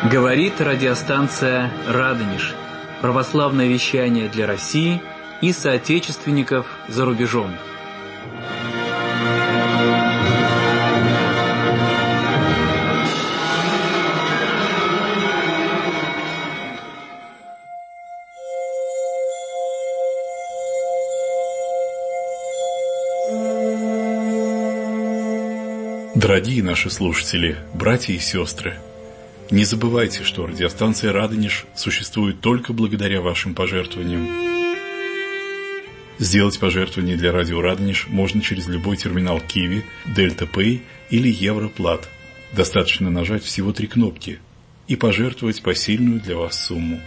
Говорит радиостанция «Радонеж». Православное вещание для России и соотечественников за рубежом. Дорогие наши слушатели, братья и сестры, не забывайте, что радиостанция «Радонеж» существует только благодаря вашим пожертвованиям. Сделать пожертвование для радио «Радонеж» можно через любой терминал Киви, Дельта Пэй или Европлат. Достаточно нажать всего 3 кнопки и пожертвовать посильную для вас сумму.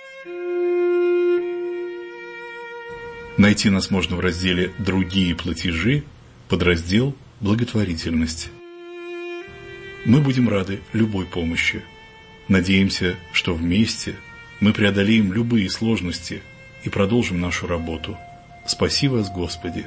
Найти нас можно в разделе «Другие платежи», подраздел «Благотворительность». Мы будем рады любой помощи. Надеемся, что вместе мы преодолеем любые сложности и продолжим нашу работу. Спаси вас, Господи!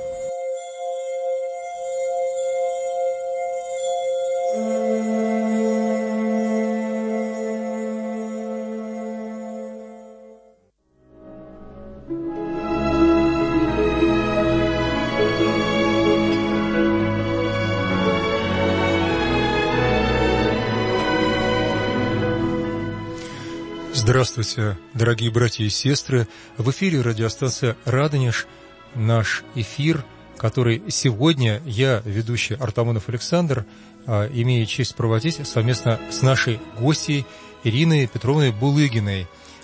Здравствуйте, дорогие братья и сестры! В эфире радиостанция «Радонеж», наш эфир, который сегодня я, ведущий Артамонов Александр, имею честь проводить совместно с нашей гостьей Ириной Петровной Булыгиной,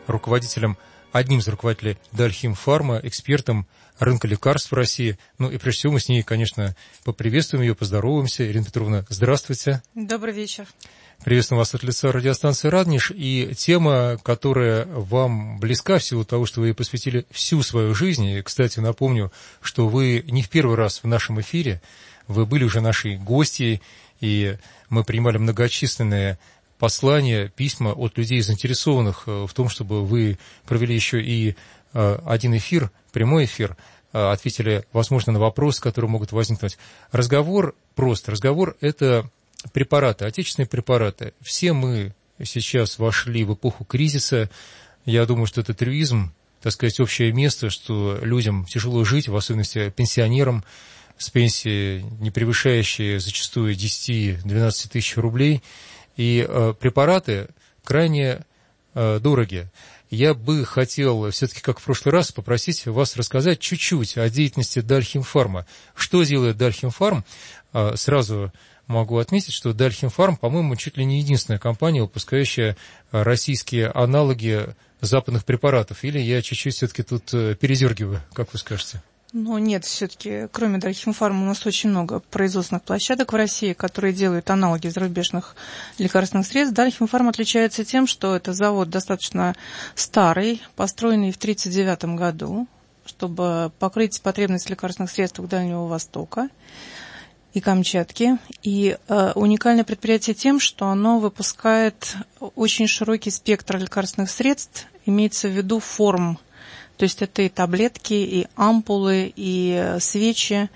одним из руководителей Дальхимфарма, экспертом рынка лекарств в России. Ну и прежде всего мы с ней, конечно, поприветствуем ее, поздороваемся. Ирина Петровна, здравствуйте. Добрый вечер. Приветствую вас от лица радиостанции «Радонеж». И тема, которая вам близка в силу того, что вы посвятили всю свою жизнь. И, кстати, напомню, что вы не в первый раз в нашем эфире. Вы были уже нашей гостьей, и мы принимали многочисленные послания, письма от людей, заинтересованных в том, чтобы вы провели еще и один эфир, прямой эфир, ответили, возможно, на вопросы, которые могут возникнуть. Разговор прост. Разговор – это препараты, отечественные препараты. Все мы сейчас вошли в эпоху кризиса. Я думаю, что это трюизм, так сказать, общее место, что людям тяжело жить, в особенности пенсионерам, с пенсией, не превышающей зачастую 10-12 тысяч рублей. И препараты крайне дороги. Я бы хотел, все-таки, как в прошлый раз, попросить вас рассказать чуть-чуть о деятельности Дальхимфарма. Что делает Дальхимфарм? Сразу могу отметить, что Дальхимфарм, по-моему, чуть ли не единственная компания, выпускающая российские аналоги западных препаратов. Или я чуть-чуть все-таки тут передергиваю, как вы скажете? Ну, нет, все-таки, кроме Дальхимфарма, у нас очень много производственных площадок в России, которые делают аналоги зарубежных лекарственных средств. Дальхимфарм отличается тем, что это завод достаточно старый, построенный в 1939 году, чтобы покрыть потребность в лекарственных средствах Дальнего Востока и Камчатки. И уникальное предприятие тем, что оно выпускает очень широкий спектр лекарственных средств, имеется в виду форм. То есть это и таблетки, и ампулы, и свечи,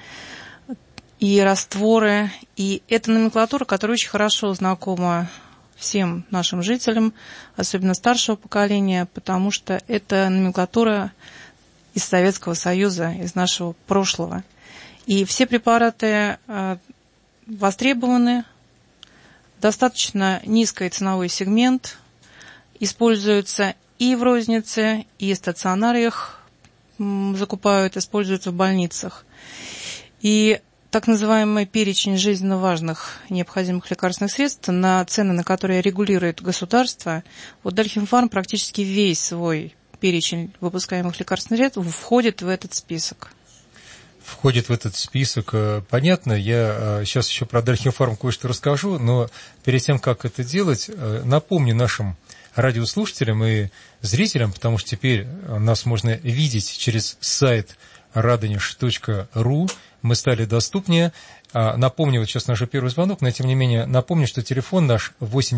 и растворы. И это номенклатура, которая очень хорошо знакома всем нашим жителям, особенно старшего поколения, потому что это номенклатура из Советского Союза, из нашего прошлого. И все препараты востребованы, достаточно низкий ценовой сегмент, используются и в рознице, и в стационариях закупают, используются в больницах. И так называемый перечень жизненно важных необходимых лекарственных средств, на цены на которые регулирует государство, вот Дальхимфарм практически весь свой перечень выпускаемых лекарственных средств входит в этот список. Входит в этот список, понятно. Я сейчас еще про Дальхимфарм кое-что расскажу, но перед тем, как это делать, напомню нашим радиослушателям и зрителям, потому что теперь нас можно видеть через сайт radonеж.ру, мы стали доступнее. Напомню, вот сейчас наш первый звонок, но тем не менее напомню, что телефон наш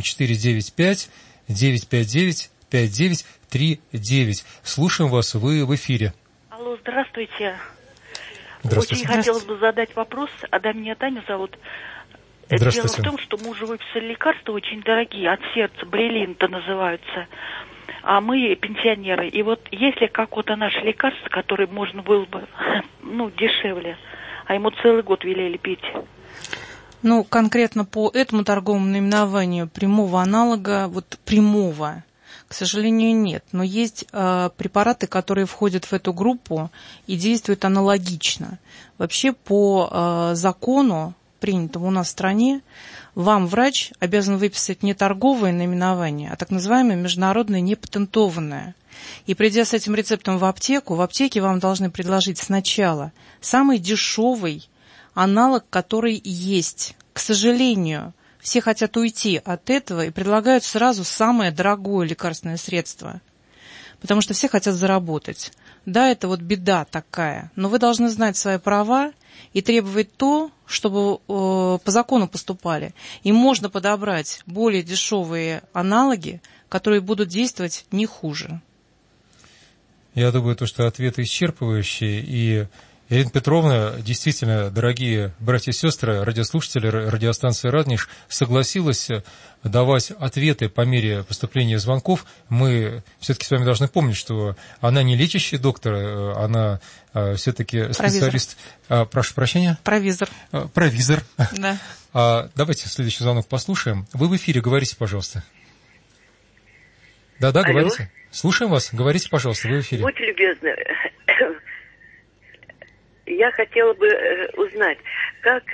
8495-959-5939. Слушаем вас, вы в эфире. Алло, здравствуйте. Здравствуйте. Очень хотелось бы задать вопрос. Меня Таня зовут. Дело в том, что мы уже выписали лекарства очень дорогие, от сердца, брилинта называются. А мы пенсионеры. И вот если какое-то наше лекарство, которое можно было бы, дешевле, а ему целый год велели пить. Ну, конкретно по этому торговому наименованию прямого аналога, прямого, к сожалению, нет. Но есть препараты, которые входят в эту группу и действуют аналогично. Вообще по закону, принятому у нас в стране, вам врач обязан выписать не торговое наименование, а так называемое международное непатентованное. И придя с этим рецептом в аптеке вам должны предложить сначала самый дешевый аналог, который есть. К сожалению, все хотят уйти от этого и предлагают сразу самое дорогое лекарственное средство, потому что все хотят заработать. Да, это беда такая, но вы должны знать свои права и требовать то, чтобы по закону поступали. И можно подобрать более дешевые аналоги, которые будут действовать не хуже. Я думаю, что ответы исчерпывающие. И Ирина Петровна, действительно, дорогие братья и сестры, радиослушатели радиостанции «Радниш», согласилась давать ответы по мере поступления звонков. Мы все-таки с вами должны помнить, что она не лечащий доктор, она все-таки специалист. Прошу прощения? Провизор. Провизор. Да. Давайте следующий звонок послушаем. Вы в эфире, говорите, пожалуйста. Да, Алло. говорите. Слушаем вас, говорите, пожалуйста, вы в эфире. Будьте любезны. Я хотела бы узнать, как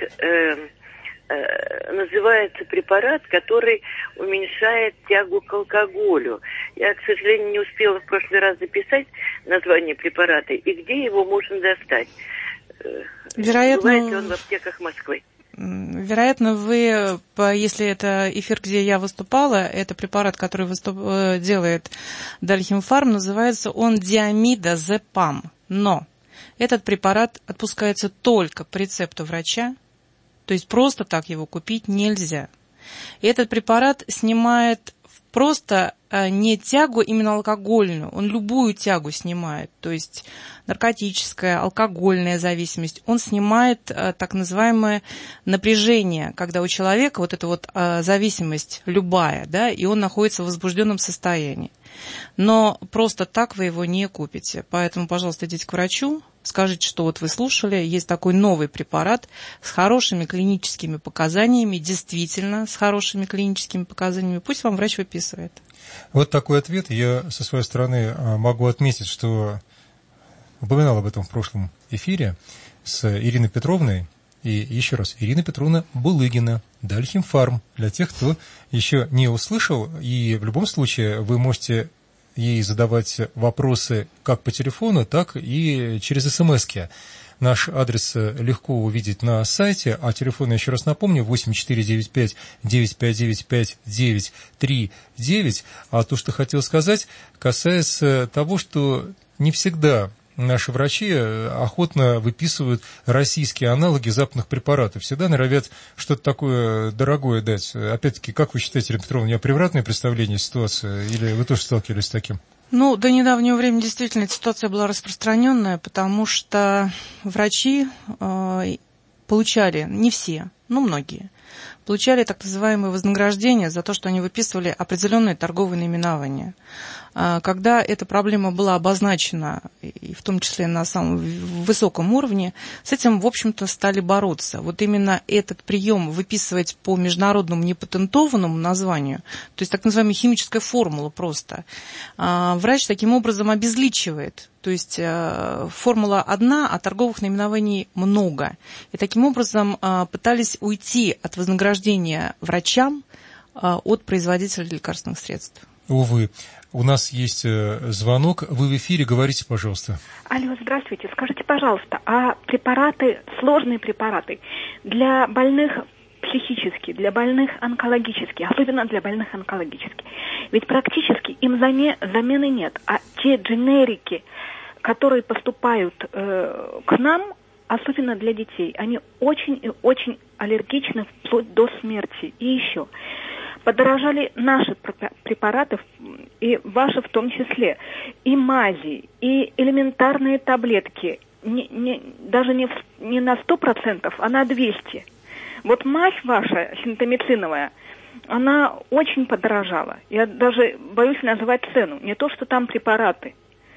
называется препарат, который уменьшает тягу к алкоголю. Я, к сожалению, не успела в прошлый раз записать название препарата, и где его можно достать. Вероятно, бывает ли он в аптеках Москвы? Вероятно, вы, если это эфир, где я выступала, это препарат, который делает Дальхимфарм, называется он диамидазепам. Но этот препарат отпускается только по рецепту врача, то есть просто так его купить нельзя. И этот препарат снимает просто не тягу именно алкогольную, он любую тягу снимает, то есть наркотическая, алкогольная зависимость. Он снимает так называемое напряжение, когда у человека эта зависимость любая, да, и он находится в возбужденном состоянии. Но просто так вы его не купите. Поэтому, пожалуйста, идите к врачу, скажите, что вы слушали, есть такой новый препарат с хорошими клиническими показаниями, действительно с хорошими клиническими показаниями, пусть вам врач выписывает. Вот такой ответ. Я со своей стороны могу отметить, что упоминал об этом в прошлом эфире с Ириной Петровной. И еще раз, Ирина Петровна Булыгина, Дальхимфарм, для тех, кто еще не услышал. И в любом случае вы можете ей задавать вопросы как по телефону, так и через СМС-ки. Наш адрес легко увидеть на сайте, а телефон, я еще раз напомню, 8495-959-939. А то, что хотел сказать, касается того, что не всегда наши врачи охотно выписывают российские аналоги западных препаратов. Всегда норовят что-то такое дорогое дать. Опять-таки, как вы считаете, Ирина Петровна, у меня превратное представление ситуации, или вы тоже сталкивались с таким? До недавнего времени действительно эта ситуация была распространенная, потому что врачи получали, не все, но многие, получали так называемые вознаграждения за то, что они выписывали определенные торговые наименования. Когда эта проблема была обозначена, и в том числе на самом высоком уровне, с этим, в общем-то, стали бороться. Вот именно этот прием выписывать по международному непатентованному названию, то есть так называемая химическая формула просто, врач таким образом обезличивает. То есть формула одна, а торговых наименований много. И таким образом пытались уйти от вознаграждения врачам от производителей лекарственных средств. Увы. У нас есть звонок. Вы в эфире, говорите, пожалуйста. Алло, здравствуйте. Скажите, пожалуйста, а препараты, сложные препараты для больных психически, для больных онкологически, особенно для больных онкологически, ведь практически им замены нет, а те дженерики, которые поступают к нам, особенно для детей, они очень и очень аллергичны вплоть до смерти. И еще подорожали наши препараты, и ваши в том числе, и мази, и элементарные таблетки, даже не на 100%, а на 200%. Вот мазь ваша, синтомициновая, она очень подорожала. Я даже боюсь называть цену. Не то, что там препараты.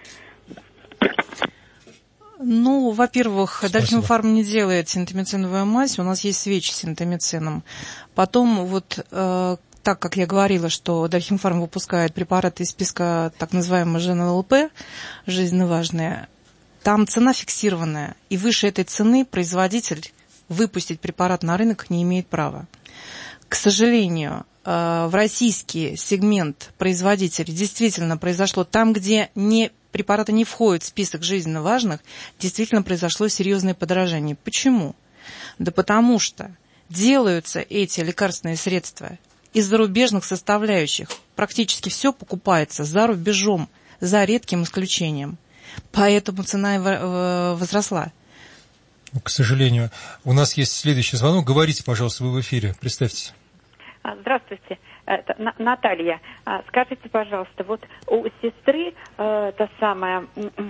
Ну, во-первых, Дальхимфарм не делает синтомициновую мазь, у нас есть свечи с синтомицином. Потом вот так как я говорила, что Дальхимфарм выпускает препараты из списка так называемого ЖНЛП, жизненно важные, там цена фиксированная, и выше этой цены производитель выпустить препарат на рынок не имеет права. К сожалению, в российский сегмент производителей действительно произошло там, где препараты не входят в список жизненно важных, действительно произошло серьезное подорожание. Почему? Да потому что делаются эти лекарственные средства из зарубежных составляющих. Практически все покупается за рубежом, за редким исключением. Поэтому цена возросла. К сожалению. У нас есть следующий звонок. Говорите, пожалуйста, вы в эфире. Представьтесь. Здравствуйте, это Наталья. Скажите, пожалуйста, вот у сестры та самая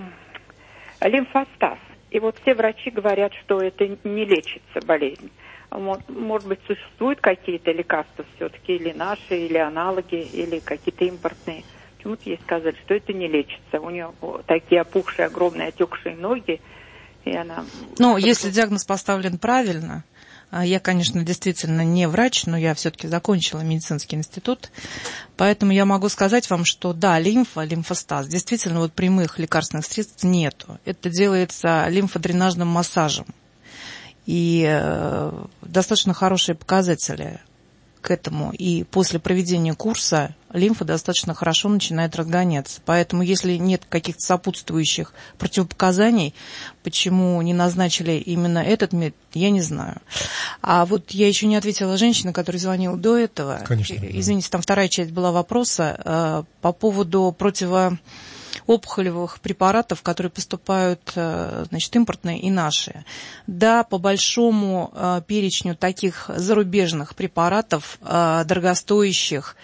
лимфостаз. И вот все врачи говорят, что это не лечится болезнь. Может быть, существуют какие-то лекарства все-таки, или наши, или аналоги, или какие-то импортные. Почему-то ей сказали, что это не лечится. У нее такие опухшие, огромные, отекшие ноги. И она... Ну, если диагноз поставлен правильно, я, конечно, действительно не врач, но я все-таки закончила медицинский институт, поэтому я могу сказать вам, что да, лимфостаз, действительно вот прямых лекарственных средств нету. Это делается лимфодренажным массажем. И достаточно хорошие показатели к этому. И после проведения курса лимфа достаточно хорошо начинает разгоняться. Поэтому если нет каких-то сопутствующих противопоказаний, почему не назначили именно этот метод, я не знаю. А вот я еще не ответила женщине, которая звонила до этого. Конечно. Извините, там вторая часть была вопроса по поводу противоопухолевых препаратов, которые поступают, значит, импортные и наши. Да, по большому перечню таких зарубежных препаратов, дорогостоящих,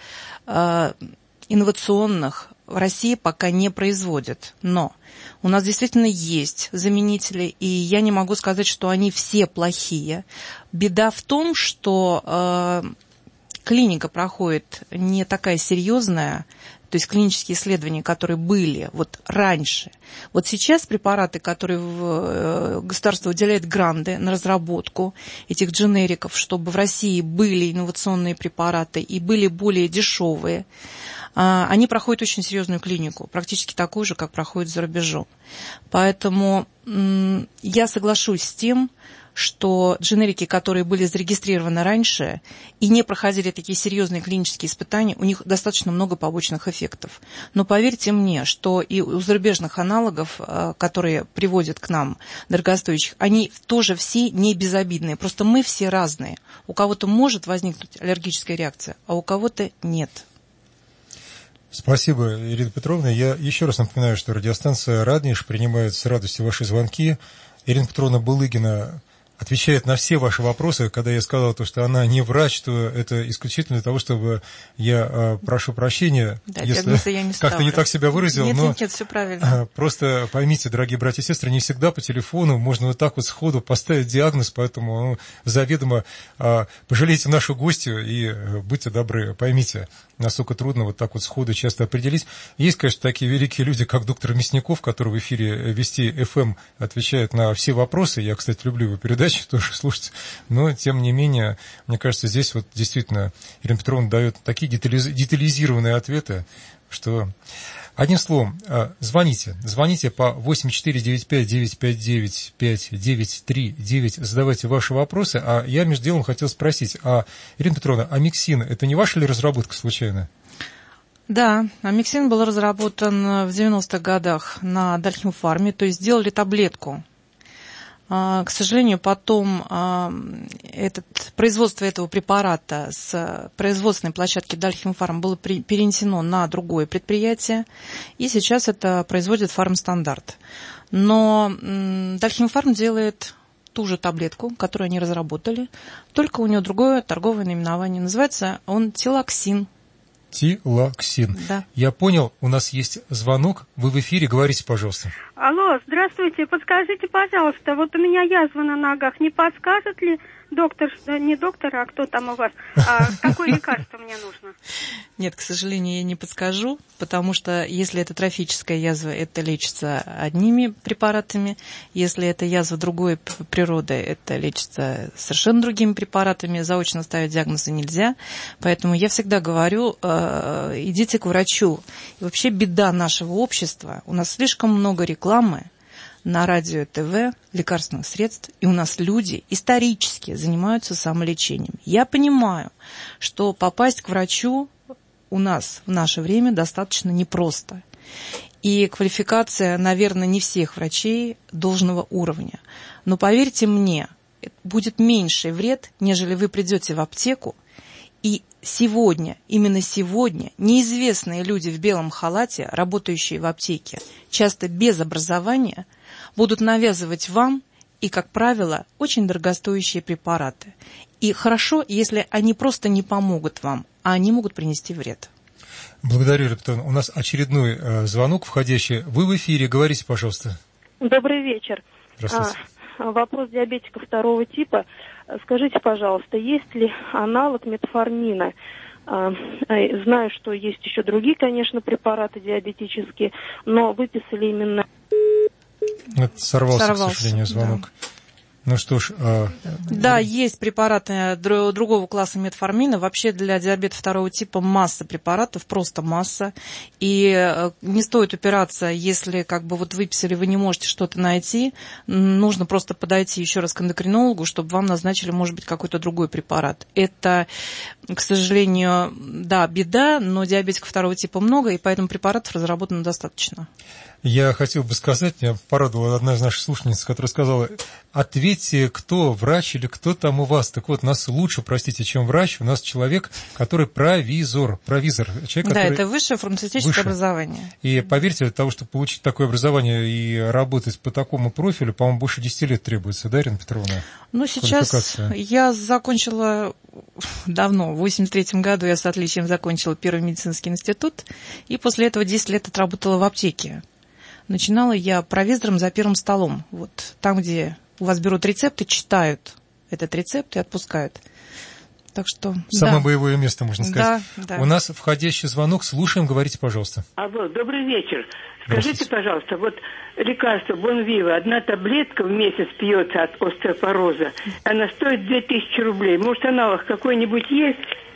инновационных, в России пока не производят. Но у нас действительно есть заменители, и я не могу сказать, что они все плохие. Беда в том, что клиника проходит не такая серьезная, то есть клинические исследования, которые были вот раньше. Вот сейчас препараты, которые государство выделяет гранты на разработку этих дженериков, чтобы в России были инновационные препараты и были более дешевые, они проходят очень серьезную клинику, практически такую же, как проходит за рубежом. Поэтому я соглашусь с тем, что дженерики, которые были зарегистрированы раньше и не проходили такие серьезные клинические испытания, у них достаточно много побочных эффектов. Но поверьте мне, что и у зарубежных аналогов, которые приводят к нам дорогостоящих, они тоже все не безобидные. Просто мы все разные. У кого-то может возникнуть аллергическая реакция, а у кого-то нет. Спасибо, Ирина Петровна. Я еще раз напоминаю, что радиостанция «Радниш» принимает с радостью ваши звонки. Ирина Петровна Булыгина отвечает на все ваши вопросы. Когда я сказал, что она не врач, то это исключительно для того, чтобы я прошу прощения, да, если как-то не так себя выразил. Нет, все правильно. Просто поймите, дорогие братья и сестры, не всегда по телефону можно вот так вот сходу поставить диагноз, поэтому заведомо пожалейте нашу гостью и будьте добры, поймите, насколько трудно вот так вот сходу часто определить. Есть, конечно, такие великие люди, как доктор Мясников, который в эфире Вести ФМ отвечает на все вопросы. Я, кстати, люблю его передачи тоже слушать, но, тем не менее, мне кажется, здесь вот действительно Ирина Петровна дает такие детализированные ответы, что... Одним словом, звоните по 8495-959-5939, задавайте ваши вопросы. А я между делом хотел спросить, Ирина Петровна, амиксин – это не ваша ли разработка случайно? Да, амиксин был разработан в 90-х годах на Дальхимфарме, то есть сделали таблетку. К сожалению, потом производство этого препарата с производственной площадки Дальхимфарм было перенесено на другое предприятие, и сейчас это производит Фармстандарт. Но Дальхимфарм делает ту же таблетку, которую они разработали, только у него другое торговое наименование. Называется он Тилоксин. Тилоксин. Да. Я понял, у нас есть звонок. Вы в эфире, говорите, пожалуйста. Алло, здравствуйте. Подскажите, пожалуйста, вот у меня язва на ногах. Не подскажет ли доктор, не доктор, а кто там у вас, какое лекарство мне нужно? Нет, к сожалению, я не подскажу, потому что если это трофическая язва, это лечится одними препаратами. Если это язва другой природы, это лечится совершенно другими препаратами. Заочно ставить диагнозы нельзя. Поэтому я всегда говорю, идите к врачу. И вообще беда нашего общества. У нас слишком много рекламы на радио, ТВ, лекарственных средств, и у нас люди исторически занимаются самолечением. Я понимаю, что попасть к врачу у нас в наше время достаточно непросто. И квалификация, наверное, не всех врачей должного уровня. Но поверьте мне, будет меньший вред, нежели вы придете в аптеку, и сегодня, именно сегодня, неизвестные люди в белом халате, работающие в аптеке, часто без образования, будут навязывать вам, и, как правило, очень дорогостоящие препараты. И хорошо, если они просто не помогут вам, а они могут принести вред. Благодарю, Лептон. У нас очередной звонок входящий. Вы в эфире, говорите, пожалуйста. Добрый вечер. Здравствуйте. Вопрос диабетика второго типа. Скажите, пожалуйста, есть ли аналог метформина? Знаю, что есть еще другие, конечно, препараты диабетические, но выписали именно... Это сорвался, к сожалению, звонок. Да. Ну что ж... Да, есть препараты другого класса метформина. Вообще для диабета второго типа масса препаратов, просто масса. И не стоит упираться, если как бы вот выписали, вы не можете что-то найти. Нужно просто подойти еще раз к эндокринологу, чтобы вам назначили, может быть, какой-то другой препарат. Это, к сожалению, да, беда, но диабетиков второго типа много, и поэтому препаратов разработано достаточно. Я хотел бы сказать, меня порадовала одна из наших слушательниц, которая сказала: ответьте, кто врач или кто там у вас. Так вот, нас лучше, простите, чем врач, у нас человек, который провизор. Человек, да, который это высшее фармацевтическое образование. И поверьте, для того, чтобы получить такое образование и работать по такому профилю, по-моему, больше 10 лет требуется, да, Ирина Петровна? Ну, сейчас я закончила давно, в 1983 году я с отличием закончила Первый медицинский институт, и после этого 10 лет отработала в аптеке. Начинала я провизором за первым столом. Вот там, где у вас берут рецепты, читают этот рецепт и отпускают. Так что... Самое боевое место, можно сказать. Да. У нас входящий звонок. Слушаем, говорите, пожалуйста. Алло, добрый вечер. Скажите, пожалуйста, вот лекарство Бонвива, одна таблетка в месяц пьется от остеопороза. Она стоит 2000 рублей. Может, аналог какой-нибудь есть?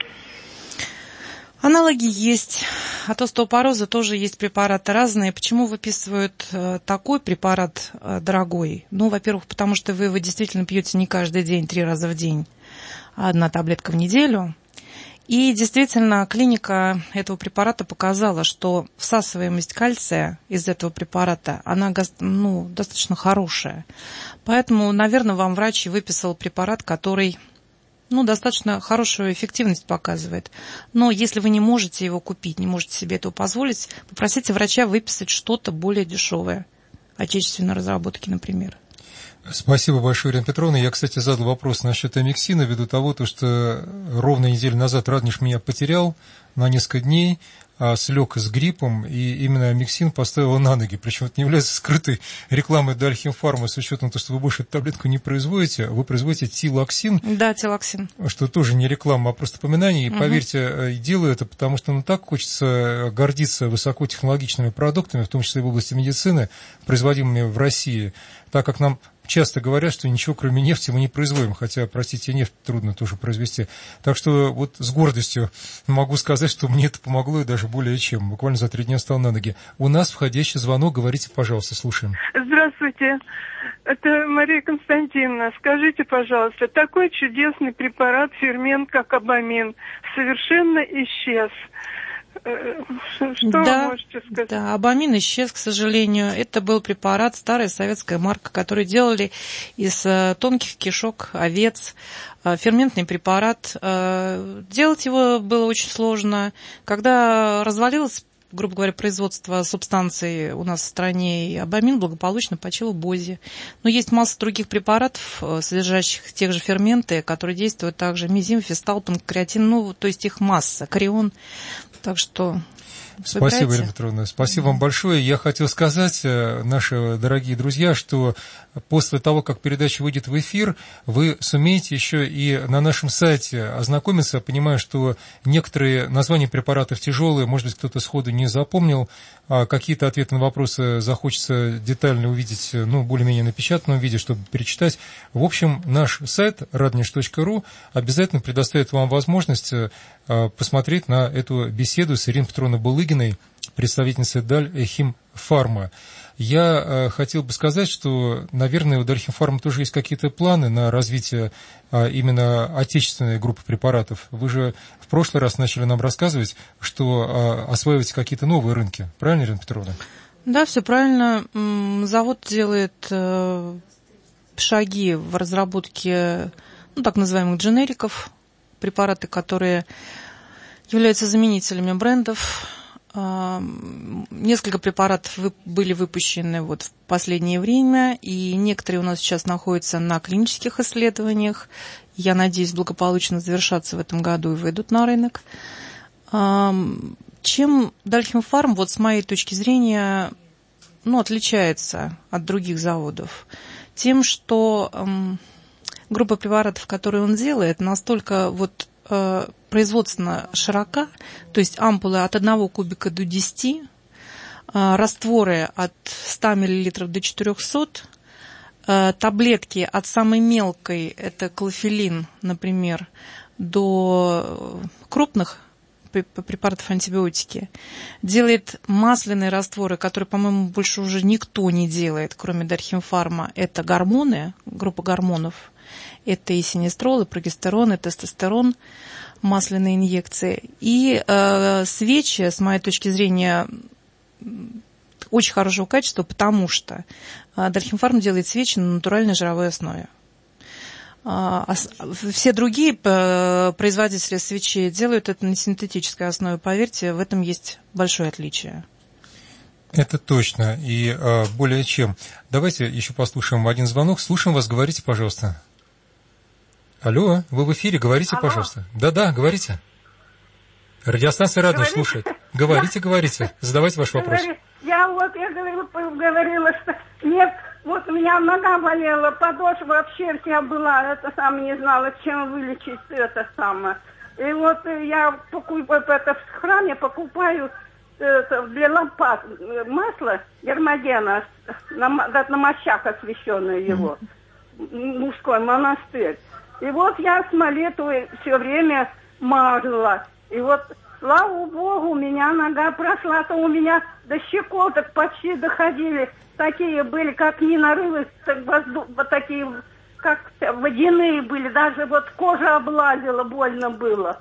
Аналоги есть. От остеопороза тоже есть препараты разные. Почему выписывают такой препарат дорогой? Ну, во-первых, потому что вы его действительно пьете не каждый день, 3 раза в день, а 1 таблетка в неделю. И действительно, клиника этого препарата показала, что всасываемость кальция из этого препарата, она достаточно хорошая. Поэтому, наверное, вам врач выписал препарат, который... достаточно хорошую эффективность показывает. Но если вы не можете его купить, не можете себе этого позволить, попросите врача выписать что-то более дешевое. Отечественной разработки, например. Спасибо большое, Ирина Петровна. Я, кстати, задал вопрос насчет амиксина, ввиду того, что ровно неделю назад Радниш меня потерял на несколько дней, слег с гриппом, и именно амиксин поставил на ноги. Причем это не является скрытой рекламой Дальхимфарма, с учетом того, что вы больше эту таблетку не производите, вы производите тилоксин. Да, тилоксин. Что тоже не реклама, а просто напоминание. И поверьте, делаю это, потому что так хочется гордиться высокотехнологичными продуктами, в том числе в области медицины, производимыми в России, так как нам часто говорят, что ничего кроме нефти мы не производим, хотя, простите, нефть трудно тоже произвести. Так что вот с гордостью могу сказать, что мне это помогло и даже более чем. Буквально за 3 дня встал на ноги. У нас входящий звонок, говорите, пожалуйста, слушаем. Здравствуйте, это Мария Константиновна. Скажите, пожалуйста, такой чудесный препарат, фермент, как абамин, совершенно исчез. Что вы можете сказать? Да, абамин исчез, к сожалению. Это был препарат, старая советская марка, который делали из тонких кишок овец. Ферментный препарат. Делать его было очень сложно. Когда развалилась грубо говоря, производство субстанций у нас в стране, и Абамин благополучно почил в БОЗе. Но есть масса других препаратов, содержащих тех же ферменты, которые действуют также мизим, фистал, панкреатин, ну, то есть их масса, корион. Так что... Спасибо, Ирина Петровна. Спасибо вам большое. Я хотел сказать, наши дорогие друзья, что после того, как передача выйдет в эфир, вы сумеете еще и на нашем сайте ознакомиться. Понимаю, что некоторые названия препаратов тяжелые, может быть, кто-то сходу не запомнил, а какие-то ответы на вопросы захочется детально увидеть, ну, более-менее напечатанном виде, чтобы перечитать. В общем, наш сайт radnish.ru обязательно предоставит вам возможность посмотреть на эту беседу с Ириной Петровной Булыгиной, представительницей Дальхимфарма. Я хотел бы сказать, что, наверное, у Дальхимфарма тоже есть какие-то планы на развитие именно отечественной группы препаратов. Вы же в прошлый раз начали нам рассказывать, что осваиваете какие-то новые рынки. Правильно, Ирина Петровна? Да, все правильно. Завод делает шаги в разработке, ну, так называемых дженериков, препараты, которые являются заменителями брендов. Несколько препаратов были выпущены вот в последнее время, и некоторые у нас сейчас находятся на клинических исследованиях. Я надеюсь, благополучно завершатся в этом году и выйдут на рынок. Чем Дальхимфарм, вот с моей точки зрения, ну, отличается от других заводов? Тем, что группа препаратов, которые он делает, настолько вот производственно широка, то есть ампулы от 1 кубика до 10, растворы от 100 мл до 400, таблетки от самой мелкой, это клофелин, например, до крупных препаратов антибиотики, делает масляные растворы, которые, по-моему, больше уже никто не делает, кроме Дальхимфарма. Это гормоны, группа гормонов. Это и синестрол, и прогестерон, и тестостерон, масляные инъекции. И свечи, с моей точки зрения, очень хорошего качества, потому что Дальхимфарм делает свечи на натуральной жировой основе. Все другие производители свечей делают это на синтетической основе. Поверьте, в этом есть большое отличие. Это точно. И более чем. Давайте еще послушаем один звонок. Слушаем вас. Говорите, пожалуйста. Алло, вы в эфире. Говорите, пожалуйста. Да-да, говорите. Радиостанция «Радио» слушает. Говорите. Задавайте ваш вопрос. Я говорила, что нет, вот у меня нога болела, подошва вообще вся была, это сам не знала, чем вылечить это самое. И вот я в храме покупаю для лампад масло Гермогена, на мощах освященное его, мужской монастырь. И вот я с молитвой все время мазала. И вот, слава Богу, у меня нога прошла, то у меня до щекоток почти доходили. Такие были, как не нарывы, вот такие, как водяные были. Даже вот кожа облазила, больно было.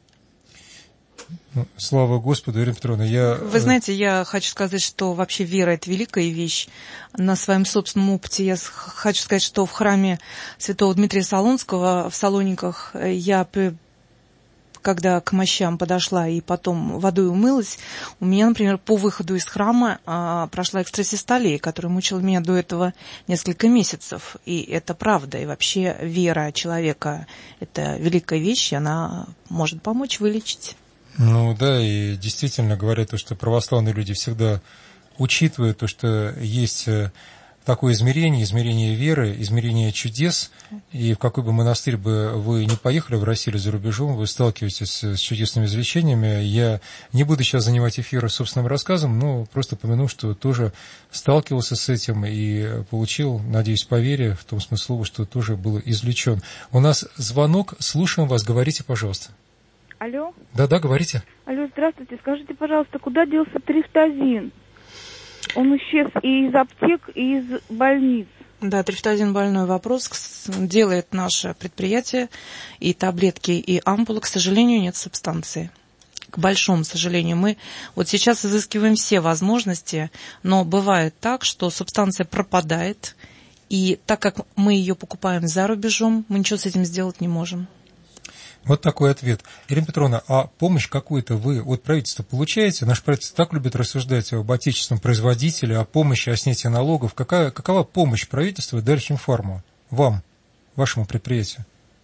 Слава Господу, Ирина Петровна, Вы знаете, я хочу сказать, что вообще вера – это великая вещь. На своем собственном опыте я хочу сказать, что в храме святого Дмитрия Солунского в Салониках я, когда к мощам подошла и потом водой умылась, у меня, например, по выходу из храма прошла экстрасистолия, которая мучила меня до этого несколько месяцев. И это правда. И вообще вера человека – это великая вещь, и она может помочь вылечить. Ну да, и действительно говорят, что православные люди всегда учитывают то, что есть такое измерение веры, измерение чудес, и в какой бы монастырь бы вы ни поехали в Россию или за рубежом, вы сталкиваетесь с чудесными извлечениями. Я не буду сейчас занимать эфир собственным рассказом, но просто помяну, что тоже сталкивался с этим и получил, надеюсь, по вере, в том смысле слова, что тоже был извлечен. У нас звонок, слушаем вас, говорите, пожалуйста. Алло? Да, говорите. Алло, здравствуйте. Скажите, пожалуйста, куда делся трифтазин? Он исчез и из аптек, и из больниц. Да, трифтазин больной вопрос. Делает наше предприятие и таблетки, и ампулы. К сожалению, нет субстанции. К большому сожалению. Мы вот сейчас изыскиваем все возможности, но бывает так, что субстанция пропадает, и так как мы ее покупаем за рубежом, мы ничего с этим сделать не можем. Вот такой ответ. Ирина Петровна, а помощь какую-то вы от правительства получаете? Наше правительство так любит рассуждать об отечественном производителе, о помощи, о снятии налогов. Какова помощь правительства Дальхимфарму? Вам, вашему предприятию?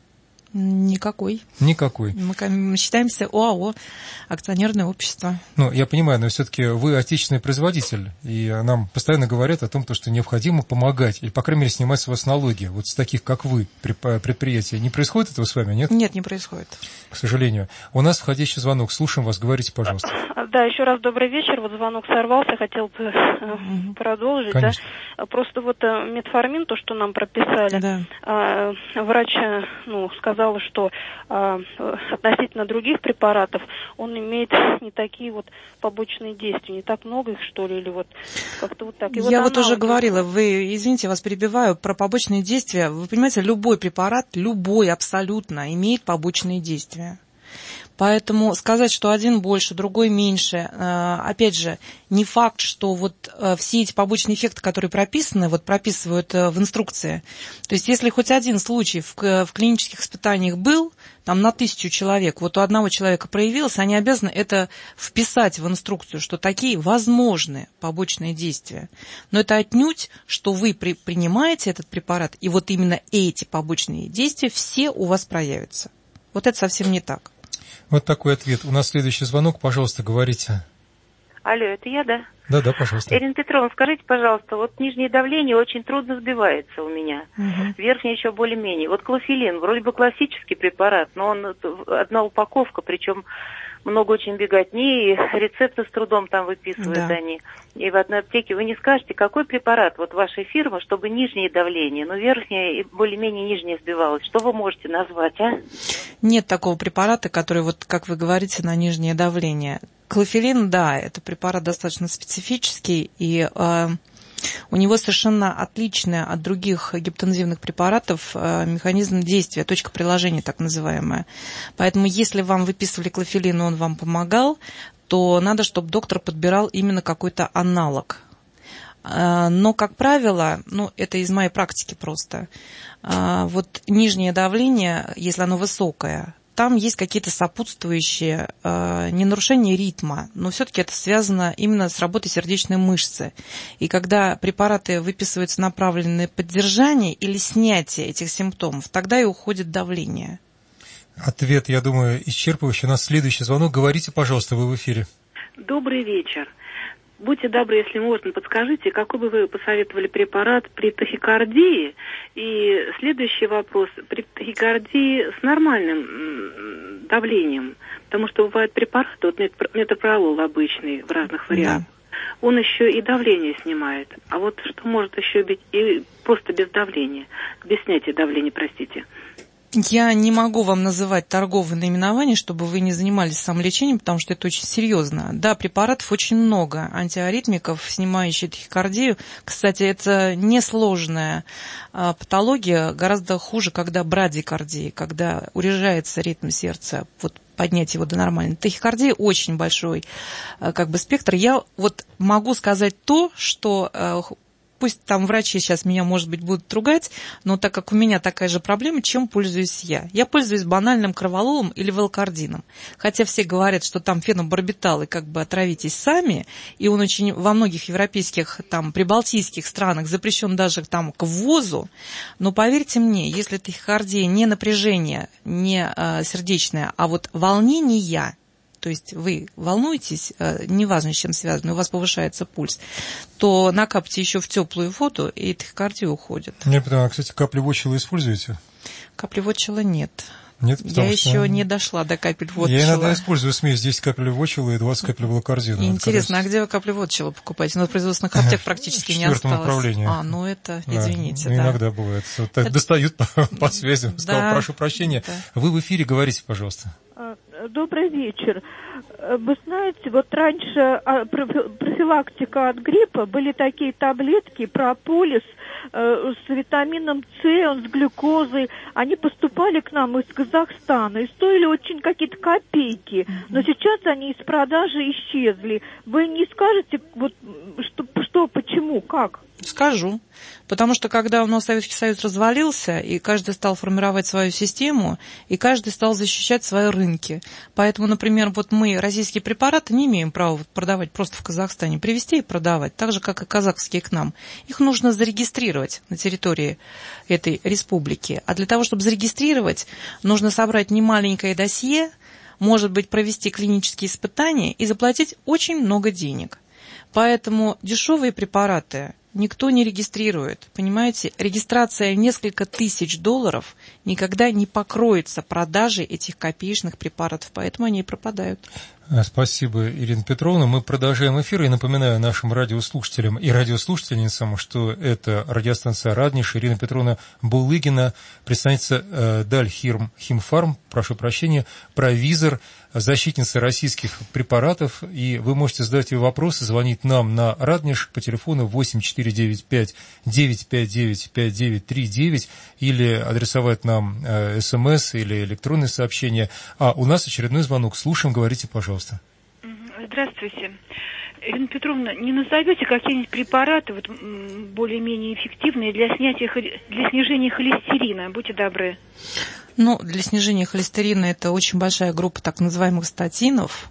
Никакой. Никакой. Мы считаемся ОАО, акционерное общество. Ну, я понимаю, но все-таки вы отечественный производитель, и нам постоянно говорят о том, что необходимо помогать, или, по крайней мере, снимать с вас налоги. Вот с таких, как вы, предприятия. Не происходит этого с вами, нет? Нет, не происходит. К сожалению. У нас входящий звонок. Слушаем вас. Говорите, пожалуйста. Да, еще раз добрый вечер. Вот звонок сорвался, хотел бы продолжить. Конечно. Да? Просто вот метформин, то, что нам прописали, да. Врач сказал, что относительно других препаратов он имеет не такие вот побочные действия, не так много их, что ли, или вот как-то вот так. И я вот уже говорила, вы, извините, я вас перебиваю, про побочные действия. Вы понимаете, любой препарат, любой абсолютно имеет побочные действия. Поэтому сказать, что один больше, другой меньше, опять же, не факт, что вот все эти побочные эффекты, которые прописаны, вот прописывают в инструкции. То есть если хоть один случай в клинических испытаниях был, там на 1000 человек, вот у одного человека проявился, они обязаны это вписать в инструкцию, что такие возможны побочные действия. Но это отнюдь, что вы принимаете этот препарат, и вот именно эти побочные действия все у вас проявятся. Вот это совсем не так. Вот такой ответ. У нас следующий звонок. Пожалуйста, говорите. Алло, это я, да? Да, пожалуйста. Ирина Петровна, скажите, пожалуйста, вот нижнее давление очень трудно сбивается у меня. Верхнее еще более-менее. Вот клофелин, вроде бы классический препарат, но он одна упаковка, причем много очень беготни, и рецепты с трудом там выписывают они. И в одной аптеке вы не скажете, какой препарат вот вашей фирмы, чтобы нижнее давление, но верхнее и более-менее нижнее сбивалось. Что вы можете назвать, а? Нет такого препарата, который, вот как вы говорите, на нижнее давление. Клофелин, да, это препарат достаточно специфический, и у него совершенно отличный от других гипотензивных препаратов механизм действия, точка приложения так называемая. Поэтому если вам выписывали клофелин, и он вам помогал, то надо, чтобы доктор подбирал именно какой-то аналог. Но, как правило, это из моей практики просто, вот нижнее давление, если оно высокое, там есть какие-то сопутствующие, не нарушения ритма, но все-таки это связано именно с работой сердечной мышцы. И когда препараты выписываются направленные на поддержание или снятие этих симптомов, тогда и уходит давление. Ответ, я думаю, исчерпывающий. У нас следующий звонок. Говорите, пожалуйста, вы в эфире. Добрый вечер. Будьте добры, если можно, подскажите, какой бы вы посоветовали препарат при тахикардии? И следующий вопрос. При тахикардии с нормальным давлением, потому что бывают препараты, вот метопролол обычный в разных вариантах, он еще и давление снимает. А вот что может еще быть и просто без давления, без снятия давления, простите? Я не могу вам называть торговые наименования, чтобы вы не занимались самолечением, потому что это очень серьезно. Да, препаратов очень много, антиаритмиков, снимающих тахикардию. Кстати, это несложная патология, гораздо хуже, когда брадикардия, когда урежается ритм сердца, вот поднять его до нормальной. Тахикардия очень большой спектр. Я вот могу сказать то, что... Пусть там врачи сейчас меня, может быть, будут ругать, но так как у меня такая же проблема, чем пользуюсь я? Я пользуюсь банальным кровололом или велокардином. Хотя все говорят, что там фенобарбитал, и отравитесь сами, и он очень во многих европейских, прибалтийских странах запрещен даже к ввозу. Но поверьте мне, если тахикардия не напряжение, не сердечное, а вот волнение, то есть вы волнуетесь, неважно, с чем связано, у вас повышается пульс, то накапьте еще в теплую воду, и тахикардия уходит. Кстати, капли вотчелла используете? Капли вотчелла нет. Нет, я еще не дошла до капель вотчелла. Я иногда использую смесь 10 капель вотчелла и 20 капель велокардина. Интересно, а где вы капли вотчелла покупаете? производственных аптек практически не осталось. В 4-м направлении. Это, извините. Да. Иногда бывает. Вот так достают по связям. Сказал, прошу прощения. Вы в эфире, говорите, пожалуйста. Добрый вечер. Вы знаете, вот раньше профилактика от гриппа, были такие таблетки, прополис с витамином С, с глюкозой. Они поступали к нам из Казахстана и стоили очень какие-то копейки. Но сейчас они из продажи исчезли. Вы не скажете, что что, почему, как? Скажу. Потому что когда у нас Советский Союз развалился, и каждый стал формировать свою систему, и каждый стал защищать свои рынки. Поэтому, например, вот мы российские препараты не имеем права продавать просто в Казахстане, привезти и продавать, так же, как и казахские к нам. Их нужно зарегистрировать на территории этой республики. А для того, чтобы зарегистрировать, нужно собрать немаленькое досье, может быть, провести клинические испытания и заплатить очень много денег. Поэтому дешевые препараты никто не регистрирует. Понимаете, регистрация в несколько тысяч долларов никогда не покроется продажей этих копеечных препаратов, поэтому они и пропадают. Спасибо, Ирина Петровна. Мы продолжаем эфир. И напоминаю нашим радиослушателям и радиослушательницам, что это радиостанция «Радниш». Ирина Петровна Булыгина, представительница Дальхимфарм, прошу прощения, провизор, защитница российских препаратов. И вы можете задать ей вопросы, звонить нам на «Радниш» по телефону 8495-959-5939 или адресовать нам СМС или электронные сообщения. А у нас очередной звонок. Слушаем, говорите, пожалуйста. Здравствуйте. Ирина Петровна, не назовете какие-нибудь препараты вот, более-менее эффективные для снижения холестерина? Будьте добры. Ну, для снижения холестерина это очень большая группа так называемых статинов.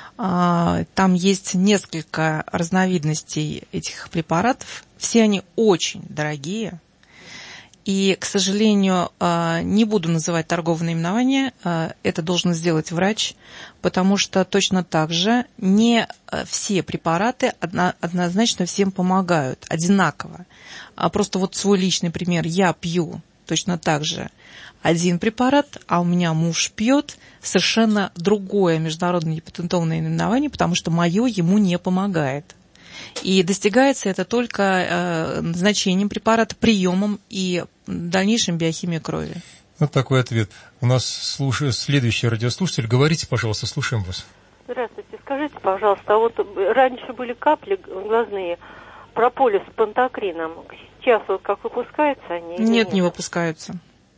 Там есть несколько разновидностей этих препаратов. Все они очень дорогие. И, к сожалению, не буду называть торговые наименования, это должен сделать врач, потому что точно так же не все препараты однозначно всем помогают одинаково. Просто вот свой личный пример. Я пью точно так же один препарат, а у меня муж пьет совершенно другое международное непатентованное наименование, потому что мое ему не помогает. И достигается это только назначением препарата, приемом и дальнейшим биохимией крови. Вот такой ответ. У нас следующий радиослушатель. Говорите, пожалуйста, слушаем вас. Здравствуйте. Скажите, пожалуйста, а вот раньше были капли глазные, прополис с пантокрином. Сейчас вот как выпускаются они? Нет, не выпускаются.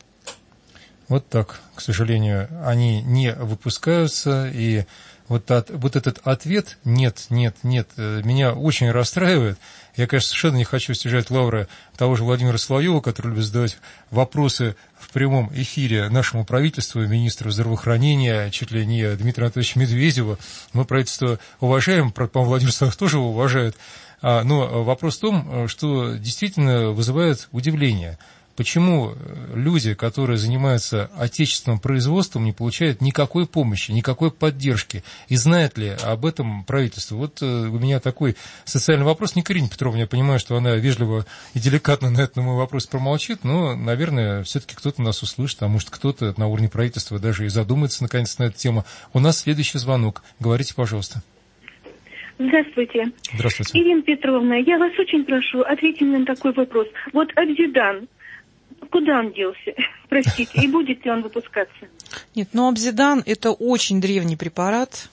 Вот так, к сожалению, они не выпускаются, и вот этот ответ «нет», меня очень расстраивает. Я, конечно, совершенно не хочу снижать лавры того же Владимира Соловьева, который любит задавать вопросы в прямом эфире нашему правительству, министру здравоохранения, чуть ли не Дмитрию Анатольевичу Медведеву. Мы правительство уважаем, по-моему, Владимир Соловьев тоже его уважает. Но вопрос в том, что действительно вызывает удивление. Почему люди, которые занимаются отечественным производством, не получают никакой помощи, никакой поддержки? И знает ли об этом правительство? Вот у меня такой социальный вопрос. Не к Ирине Петровне, я понимаю, что она вежливо и деликатно на этот мой вопрос промолчит, но, наверное, все-таки кто-то нас услышит, а может, кто-то на уровне правительства даже и задумается наконец на эту тему. У нас следующий звонок. Говорите, пожалуйста. Здравствуйте. Здравствуйте. Ирина Петровна, я вас очень прошу, ответьте мне на такой вопрос. Вот Обзидан, куда он делся? Простите, и будет ли он выпускаться? Нет, Обзидан это очень древний препарат,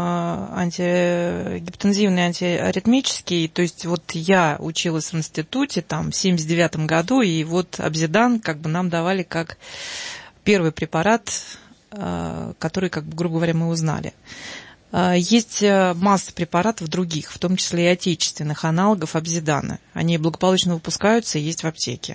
антигипотензивный, антиаритмический. То есть вот я училась в институте там в 1979 году, и вот Обзидан нам давали как первый препарат, который, грубо говоря, мы узнали. Есть масса препаратов других, в том числе и отечественных аналогов Обзидана. Они благополучно выпускаются и есть в аптеке.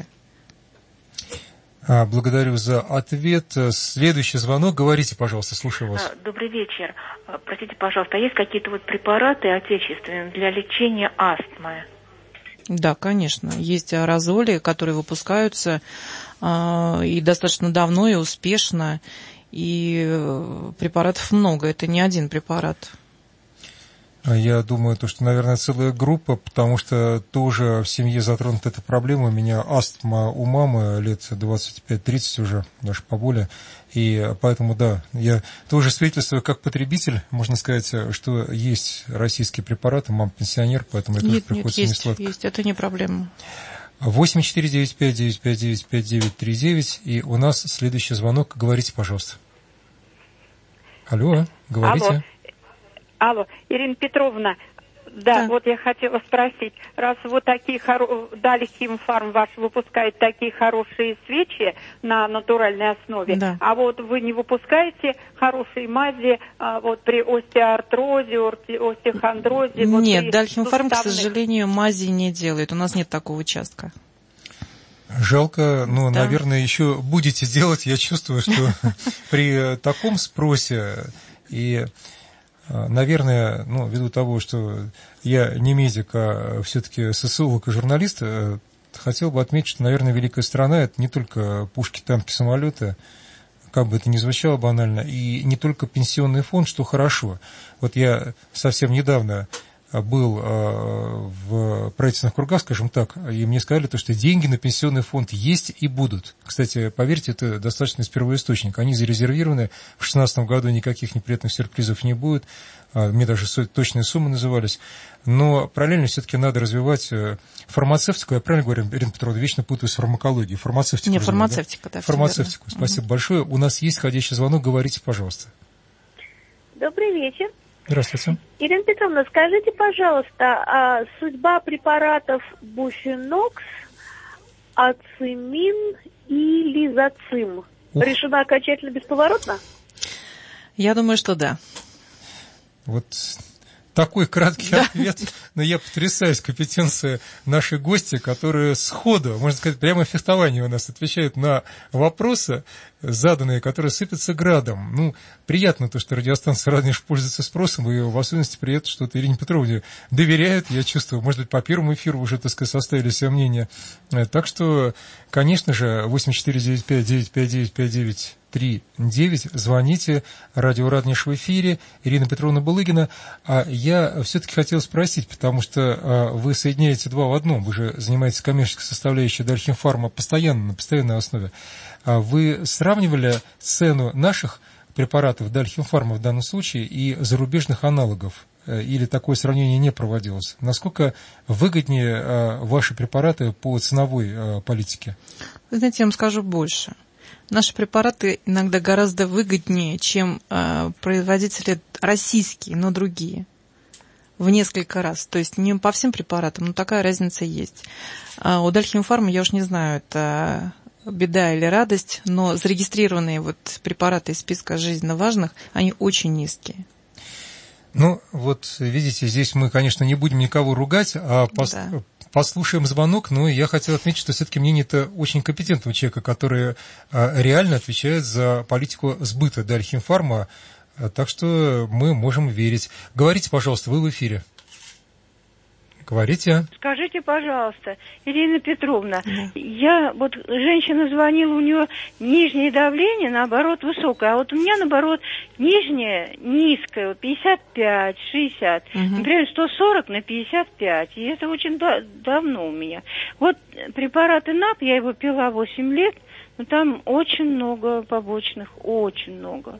Благодарю за ответ. Следующий звонок. Говорите, пожалуйста, слушаю вас. Добрый вечер. Простите, пожалуйста, а есть какие-то препараты отечественные для лечения астмы? Да, конечно. Есть аэрозоли, которые выпускаются и достаточно давно, и успешно. И препаратов много. Это не один препарат. Я думаю, что, наверное, целая группа, потому что тоже в семье затронута эта проблема. У меня астма у мамы лет 25-30 уже, даже поболее. И поэтому, да, я тоже свидетельствую как потребитель, можно сказать, что есть российские препараты, мама пенсионер, поэтому это тоже приходится несладко. Есть, это не проблема. 8495-959-5939, и у нас следующий звонок. Говорите, пожалуйста. Алло, говорите. Алло, Ирина Петровна, Да, вот я хотела спросить, раз вот такие Даль Химфарм ваш выпускает такие хорошие свечи на натуральной основе, а вот вы не выпускаете хорошие мази вот при остеоартрозе, остеохондрозе? Нет, Даль Химфарм, к сожалению, мази не делает. У нас нет такого участка. Жалко, но, наверное, еще будете делать. Я чувствую, что при таком спросе и, наверное, ввиду того, что я не медик, а все-таки социолог и журналист, хотел бы отметить, что, наверное, великая страна – это не только пушки, танки, самолеты, как бы это ни звучало банально, и не только пенсионный фонд, что хорошо. Вот я совсем недавно был в правительственных кругах, скажем так, и мне сказали, что деньги на пенсионный фонд есть и будут. Кстати, поверьте, это достаточно из первоисточника. Они зарезервированы, в 2016 году никаких неприятных сюрпризов не будет, мне даже точные суммы назывались. Но параллельно все-таки надо развивать фармацевтику. Я правильно говорю, Ирина Петровна, вечно путаю с фармакологией. Фармацевтику. Нет, фармацевтика, да. Фармацевтику. Спасибо большое. У нас есть входящий звонок, говорите, пожалуйста. Добрый вечер. Здравствуйте. Ирина Петровна, скажите, пожалуйста, судьба препаратов Буфенокс, ацимин и лизоцим решена окончательно бесповоротно? Я думаю, что да. Вот такой краткий ответ, но я потрясаюсь компетенцией нашей гости, которая сходу, можно сказать, прямо в фехтовании у нас отвечает на вопросы, заданные, которые сыпятся градом. Приятно то, что радиостанция «Радонеж» пользуется спросом, и в особенности приятно, что Ирине Петровне доверяют, я чувствую, может быть, по первому эфиру уже, так сказать, составили себе мнение. Так что, конечно же, 8495-959-5939, звоните, радио «Радонеж» в эфире, Ирина Петровна Булыгина. А я все-таки хотел спросить, потому что вы соединяете два в одном, вы же занимаетесь коммерческой составляющей Даль Химфарма на постоянной основе. Вы сравнивали цену наших препаратов Даль Химфарма в данном случае и зарубежных аналогов? Или такое сравнение не проводилось? Насколько выгоднее ваши препараты по ценовой политике? Вы знаете, я вам скажу больше. Наши препараты иногда гораздо выгоднее, чем производители российские, но другие. В несколько раз. То есть не по всем препаратам, но такая разница есть. У Даль Химфарма, я уж не знаю, это беда или радость, но зарегистрированные препараты из списка жизненно важных, они очень низкие. Видите, здесь мы, конечно, не будем никого ругать, а послушаем звонок, но я хотел отметить, что все-таки мнение-то очень компетентного человека, который реально отвечает за политику сбыта Даль Химфарма, так что мы можем верить. Говорите, пожалуйста, вы в эфире. Говорите. Скажите, пожалуйста, Ирина Петровна, женщина звонила, у нее нижнее давление, наоборот, высокое, а у меня, наоборот, нижнее низкое, 55, 60, например, 140 на 55, и это очень давно у меня. Препараты НАП, я его пила 8 лет, но там очень много побочных, очень много.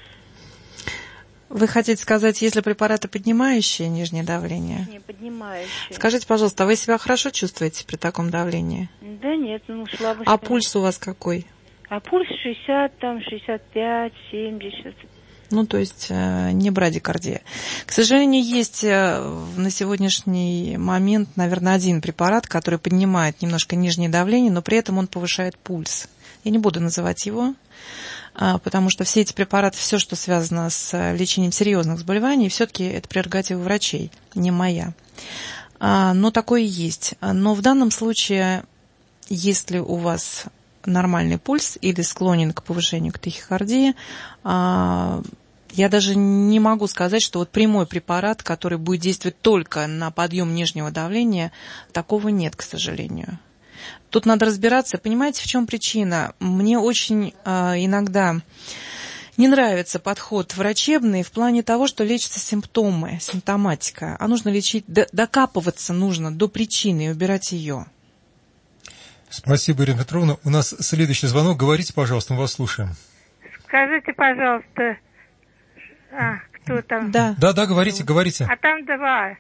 Вы хотите сказать, если препараты поднимающие нижнее давление? Не поднимающие. Скажите, пожалуйста, вы себя хорошо чувствуете при таком давлении? Да нет, слабо. А пульс у вас какой? А пульс 60, 65, 70. То есть не брадикардия. К сожалению, есть на сегодняшний момент, наверное, один препарат, который поднимает немножко нижнее давление, но при этом он повышает пульс. Я не буду называть его, потому что все эти препараты, все, что связано с лечением серьезных заболеваний, все-таки это прерогатива врачей, не моя. Но такое есть. Но в данном случае, если у вас нормальный пульс или склонен к повышению к тахикардии, я даже не могу сказать, что прямой препарат, который будет действовать только на подъем нижнего давления, такого нет, к сожалению. Тут надо разбираться. Понимаете, в чем причина? Мне очень иногда не нравится подход врачебный в плане того, что лечатся симптомы, симптоматика. А нужно лечить, докапываться нужно до причины и убирать ее. Спасибо, Ирина Петровна. У нас следующий звонок. Говорите, пожалуйста, мы вас слушаем. Скажите, пожалуйста, кто там? Да, говорите. А там два.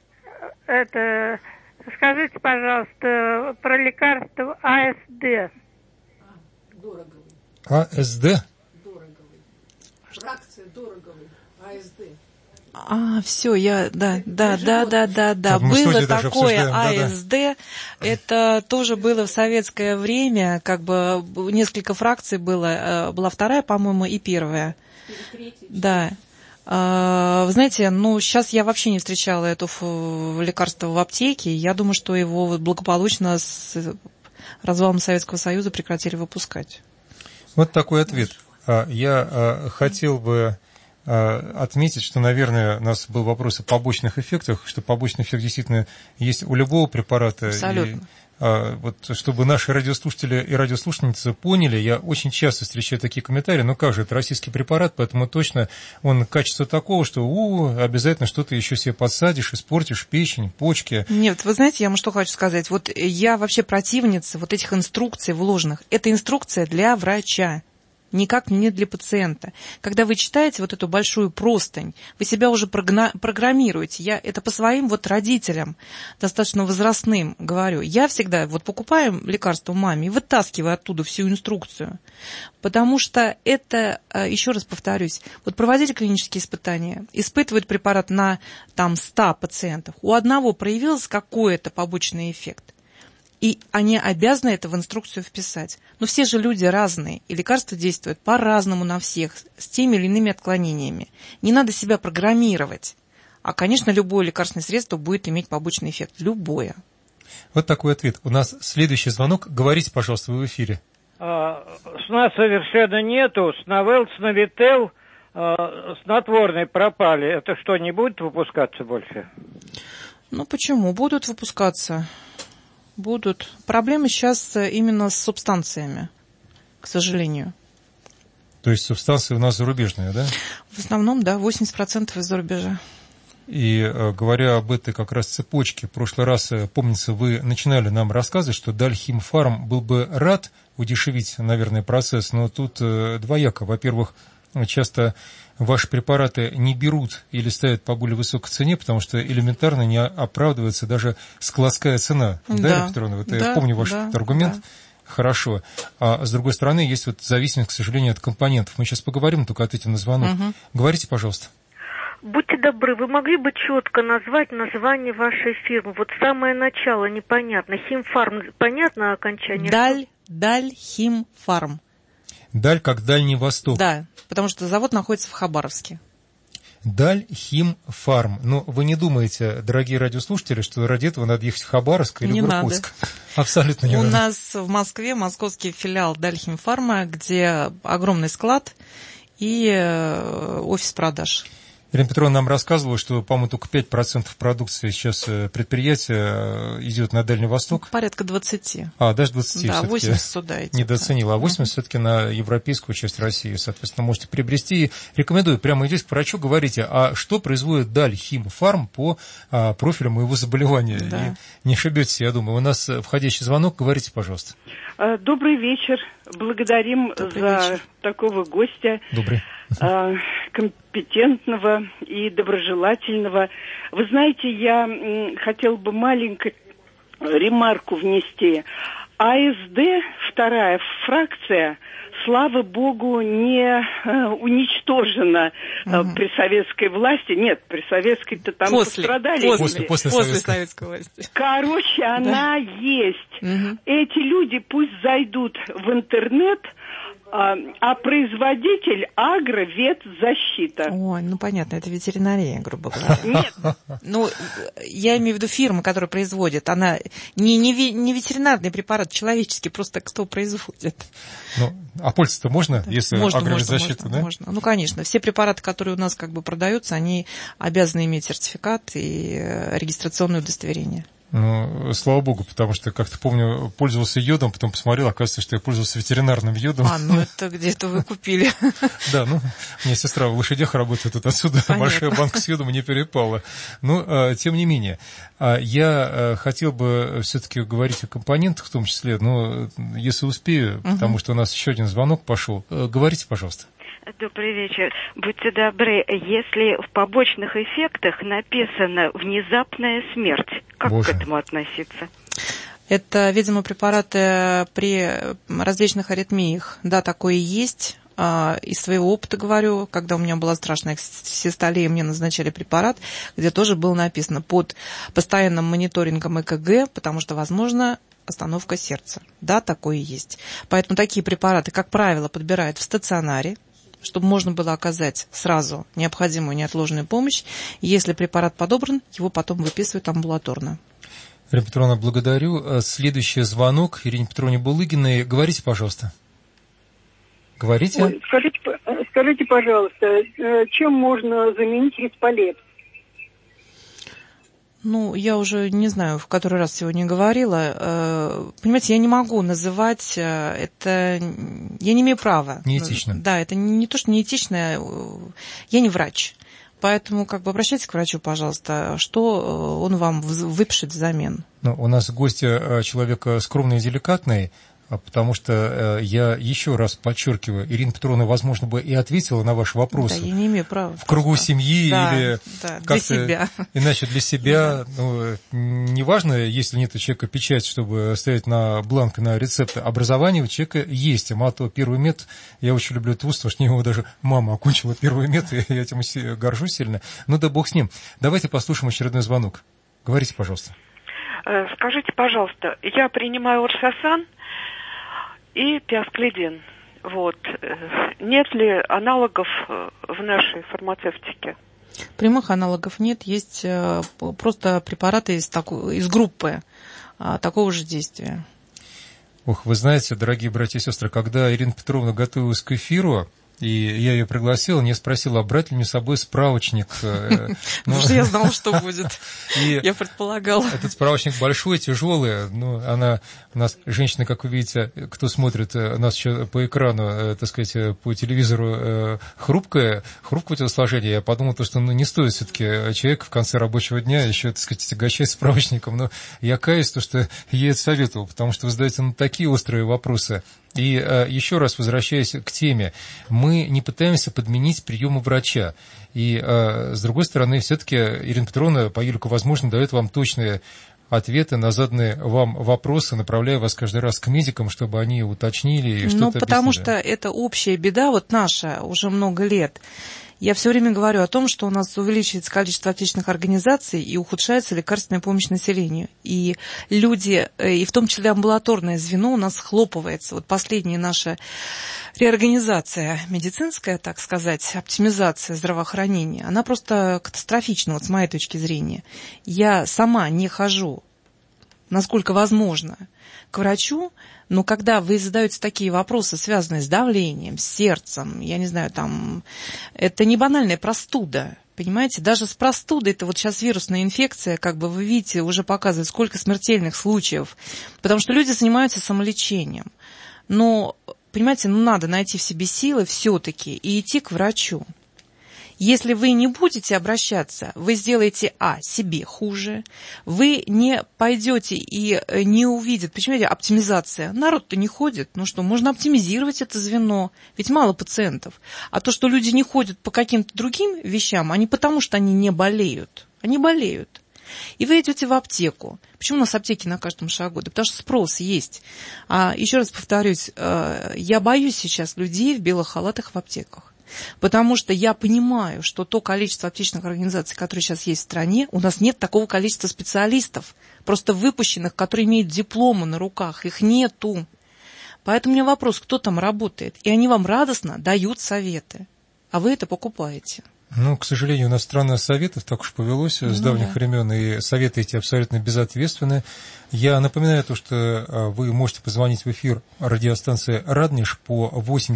Скажите, пожалуйста, про лекарство АСД. АСД? Фракция Дороговой, АСД. Все, да. Было такое АСД, это тоже было в советское время, как бы несколько фракций было, была вторая, по-моему, и первая. Да. Вы знаете, сейчас я вообще не встречала это лекарство в аптеке, я думаю, что его благополучно с развалом Советского Союза прекратили выпускать. Вот такой ответ. Я хотел бы отметить, что, наверное, у нас был вопрос о побочных эффектах, что побочный эффект действительно есть у любого препарата. Абсолютно. Вот, чтобы наши радиослушатели и радиослушательницы поняли, я очень часто встречаю такие комментарии, как же, это российский препарат, поэтому точно он качество такого, что обязательно что-то еще себе подсадишь, испортишь печень, почки. Нет, вы знаете, я вам что хочу сказать. Вот я вообще противница вот этих инструкций вложенных. Это инструкция для врача. Никак не для пациента. Когда вы читаете вот эту большую простынь, вы себя уже программируете. Я это по своим родителям, достаточно возрастным, говорю. Я всегда покупаю лекарство маме и вытаскиваю оттуда всю инструкцию. Потому что это, еще раз повторюсь, проводили клинические испытания, испытывают препарат на 100 пациентов. У одного проявился какой-то побочный эффект. И они обязаны это в инструкцию вписать. Но все же люди разные, и лекарства действуют по-разному на всех, с теми или иными отклонениями. Не надо себя программировать. А, конечно, любое лекарственное средство будет иметь побочный эффект. Любое. Вот такой ответ. У нас следующий звонок. Говорите, пожалуйста, вы в эфире. Сна совершенно нету. Сновел, сновител, снотворные пропали. Это что, не будет выпускаться больше? Почему? Будут выпускаться. Будут. Проблемы сейчас именно с субстанциями, к сожалению. То есть субстанции у нас зарубежные, да? В основном, да, 80% из-за рубежа. И говоря об этой как раз цепочке, в прошлый раз, помнится, вы начинали нам рассказывать, что Дальхимфарм был бы рад удешевить, наверное, процесс, но тут двояко. Во-первых, часто ваши препараты не берут или ставят по более высокой цене, потому что элементарно не оправдывается даже складская цена. Да, Елена Петровна? Я помню ваш аргумент. Да. Хорошо. А с другой стороны, есть зависимость, к сожалению, от компонентов. Мы сейчас поговорим, только ответим на звонок. Говорите, пожалуйста. Будьте добры, вы могли бы четко назвать название вашей фирмы? Самое начало непонятно. Химфарм, понятно окончание? Дальхимфарм. Даль как Дальний Восток. Да, потому что завод находится в Хабаровске. Дальхимфарм. Но вы не думаете, дорогие радиослушатели, что ради этого надо ехать в Хабаровск или в Иркутск? Абсолютно не надо. У нас в Москве московский филиал Дальхимфарма, где огромный склад и офис продаж. Елена Петровна нам рассказывала, что, по-моему, только 5% продукции сейчас предприятия идет на Дальний Восток. Порядка 20. Даже 20. Да, 80 сюда идет. Недооценила. А 80 все-таки на европейскую часть России. Соответственно, можете приобрести. Рекомендую. Прямо идите к врачу, говорите, а что производит Дальхимфарм по профилю моего заболевания? Да. И не ошибетесь, я думаю. У нас входящий звонок. Говорите, пожалуйста. Добрый вечер. Благодарим за такого гостя. Добрый. Компетентного и доброжелательного. Вы знаете, я хотела бы маленькую ремарку внести. АСД, вторая фракция, слава богу, не уничтожена при советской власти. Нет, при советской-то там пострадали. После советской власти. Короче, она есть. Эти люди пусть зайдут в интернет, а производитель Агроветзащита. Ой, понятно, это ветеринария, грубо говоря. Нет. Я имею в виду фирма, которая производит. Она не ветеринарный препарат, человеческий, просто кто производит. А пользоваться-то можно, если Агроветзащита, да? Можно. Конечно. Все препараты, которые у нас продаются, они обязаны иметь сертификат и регистрационное удостоверение. Слава богу, потому что, как-то помню, пользовался йодом, потом посмотрел, оказывается, что я пользовался ветеринарным йодом. Это где-то вы купили. Да, у меня сестра в лошадях работает, отсюда большая банка с йодом не перепала. Тем не менее, я хотел бы все-таки говорить о компонентах в том числе, но если успею, потому что у нас еще один звонок пошел. Говорите, пожалуйста. Добрый вечер. Будьте добры, если в побочных эффектах написано «внезапная смерть», как к этому относиться? Это, видимо, препараты при различных аритмиях. Да, такое есть. из своего опыта говорю, когда у меня была страшная систолия, мне назначали препарат, где тоже было написано под постоянным мониторингом ЭКГ, потому что, возможно, остановка сердца. Да, такое есть. Поэтому такие препараты, как правило, подбирают в стационаре, чтобы можно было оказать сразу необходимую неотложную помощь. Если препарат подобран, его потом выписывают амбулаторно. Ирина Петровна, благодарю. Следующий звонок Ирине Петровне Булыгиной. Говорите, пожалуйста. Говорите. Ой, скажите, пожалуйста, чем можно заменить Рисполет? Ну, я уже не знаю, в который раз сегодня говорила. Понимаете, я не могу называть это... Я не имею права. Неэтично. Да, это не то, что неэтично. Я не врач. Поэтому обращайтесь к врачу, пожалуйста, что он вам выпишет взамен. Ну, у нас гости человек скромный и деликатный, потому что я еще раз подчеркиваю, Ирина Петровна, возможно, бы и ответила на ваши вопросы. Да, я не имею права. В кругу семьи или для себя. Иначе для себя. Ну, неважно, если нет у человека печать, чтобы стоять на бланк, на рецепт. Образование у человека есть. А то первый мед, я очень люблю это вуз, потому что у него даже мама окончила первый мед, и я этим горжусь сильно. Ну да бог с ним. Давайте послушаем очередной звонок. Говорите, пожалуйста. Скажите, пожалуйста, я принимаю Орсасан и пиасклидин. Вот. Нет ли аналогов в нашей фармацевтике? Прямых аналогов нет. Есть просто препараты из группы такого же действия. Ох, вы знаете, дорогие братья и сестры, когда Ирина Петровна готовилась к эфиру, и я ее пригласил, не спросил, брать ли мне с собой справочник. Потому что я знала, что будет. Я предполагала. Этот справочник большой, тяжелый. У нас женщина, как вы видите, кто смотрит нас еще по экрану, так сказать, по телевизору, хрупкое телосложение. Я подумал, что не стоит все-таки человек в конце рабочего дня еще, так сказать, тягощать справочником. Но я каюсь, что я это советовал, потому что вы задаете такие острые вопросы. И еще раз возвращаясь к теме, мы не пытаемся подменить приемы врача. И с другой стороны, все-таки Ирина Петровна по елику, возможно, дает вам точные ответы на заданные вам вопросы, направляя вас каждый раз к медикам, чтобы они уточнили и что-то объяснили. Потому что это общая беда, наша уже много лет. Я все время говорю о том, что у нас увеличивается количество аптечных организаций и ухудшается лекарственная помощь населению. И люди, и в том числе амбулаторное звено у нас схлопывается. Последняя наша реорганизация медицинская, так сказать, оптимизация здравоохранения, она просто катастрофична, с моей точки зрения. Я сама не хожу, насколько возможно, к врачу, но когда вы задаете такие вопросы, связанные с давлением, с сердцем, я не знаю, это не банальная простуда, понимаете? Даже с простудой, это сейчас вирусная инфекция, вы видите, уже показывает, сколько смертельных случаев, потому что люди занимаются самолечением. Но, понимаете, надо найти в себе силы все-таки и идти к врачу. Если вы не будете обращаться, вы сделаете, себе хуже, вы не пойдете и не увидите, понимаете, оптимизация. Народ-то не ходит, можно оптимизировать это звено, ведь мало пациентов. А то, что люди не ходят по каким-то другим вещам, а не потому, что они не болеют, они болеют. И вы идете в аптеку. Почему у нас аптеки на каждом шагу? Да потому что спрос есть. Еще раз повторюсь, я боюсь сейчас людей в белых халатах в аптеках. Потому что я понимаю, что то количество аптечных организаций, которые сейчас есть в стране, у нас нет такого количества специалистов, просто выпущенных, которые имеют дипломы на руках, их нету. Поэтому у меня вопрос, кто там работает? И они вам радостно дают советы, а вы это покупаете. К сожалению, у нас страна советов, так уж повелось с давних времен, и советы эти абсолютно безответственны. Я напоминаю что вы можете позвонить в эфир радиостанции «Раднеж» по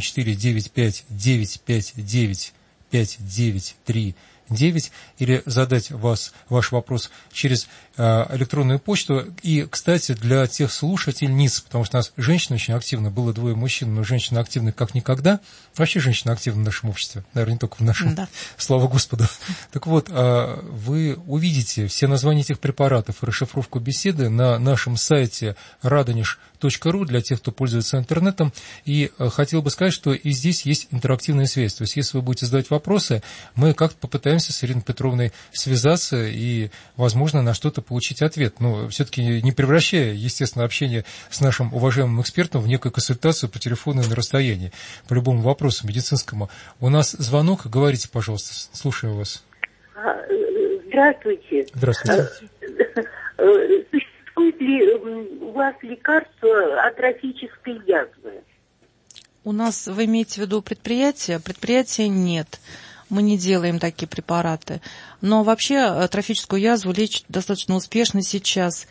8495-959-5939 или задать ваш вопрос через электронную почту. И, кстати, для тех слушательниц, потому что у нас женщин очень активно, было 2 мужчин, но женщины активны как никогда. Вообще женщины активны в нашем обществе, наверное, не только в нашем, слава Господу. Так вот, вы увидите все названия этих препаратов и расшифровку беседы на нашем сайте radonish.ru для тех, кто пользуется интернетом. И хотел бы сказать, что и здесь есть интерактивная связь. То есть, если вы будете задавать вопросы, мы как-то попытаемся постараемся с Ириной Петровной связаться и, возможно, на что-то получить ответ. Но все-таки не превращая, естественно, общение с нашим уважаемым экспертом в некую консультацию по телефону на расстоянии, по любому вопросу медицинскому. У нас звонок. Говорите, пожалуйста. Слушаю вас. Здравствуйте. Здравствуйте. Существует ли у вас лекарство от атрофической язвы? У нас, вы имеете в виду предприятие? Предприятия нет. Мы не делаем такие препараты. Но вообще атрофическую язву лечат достаточно успешно сейчас,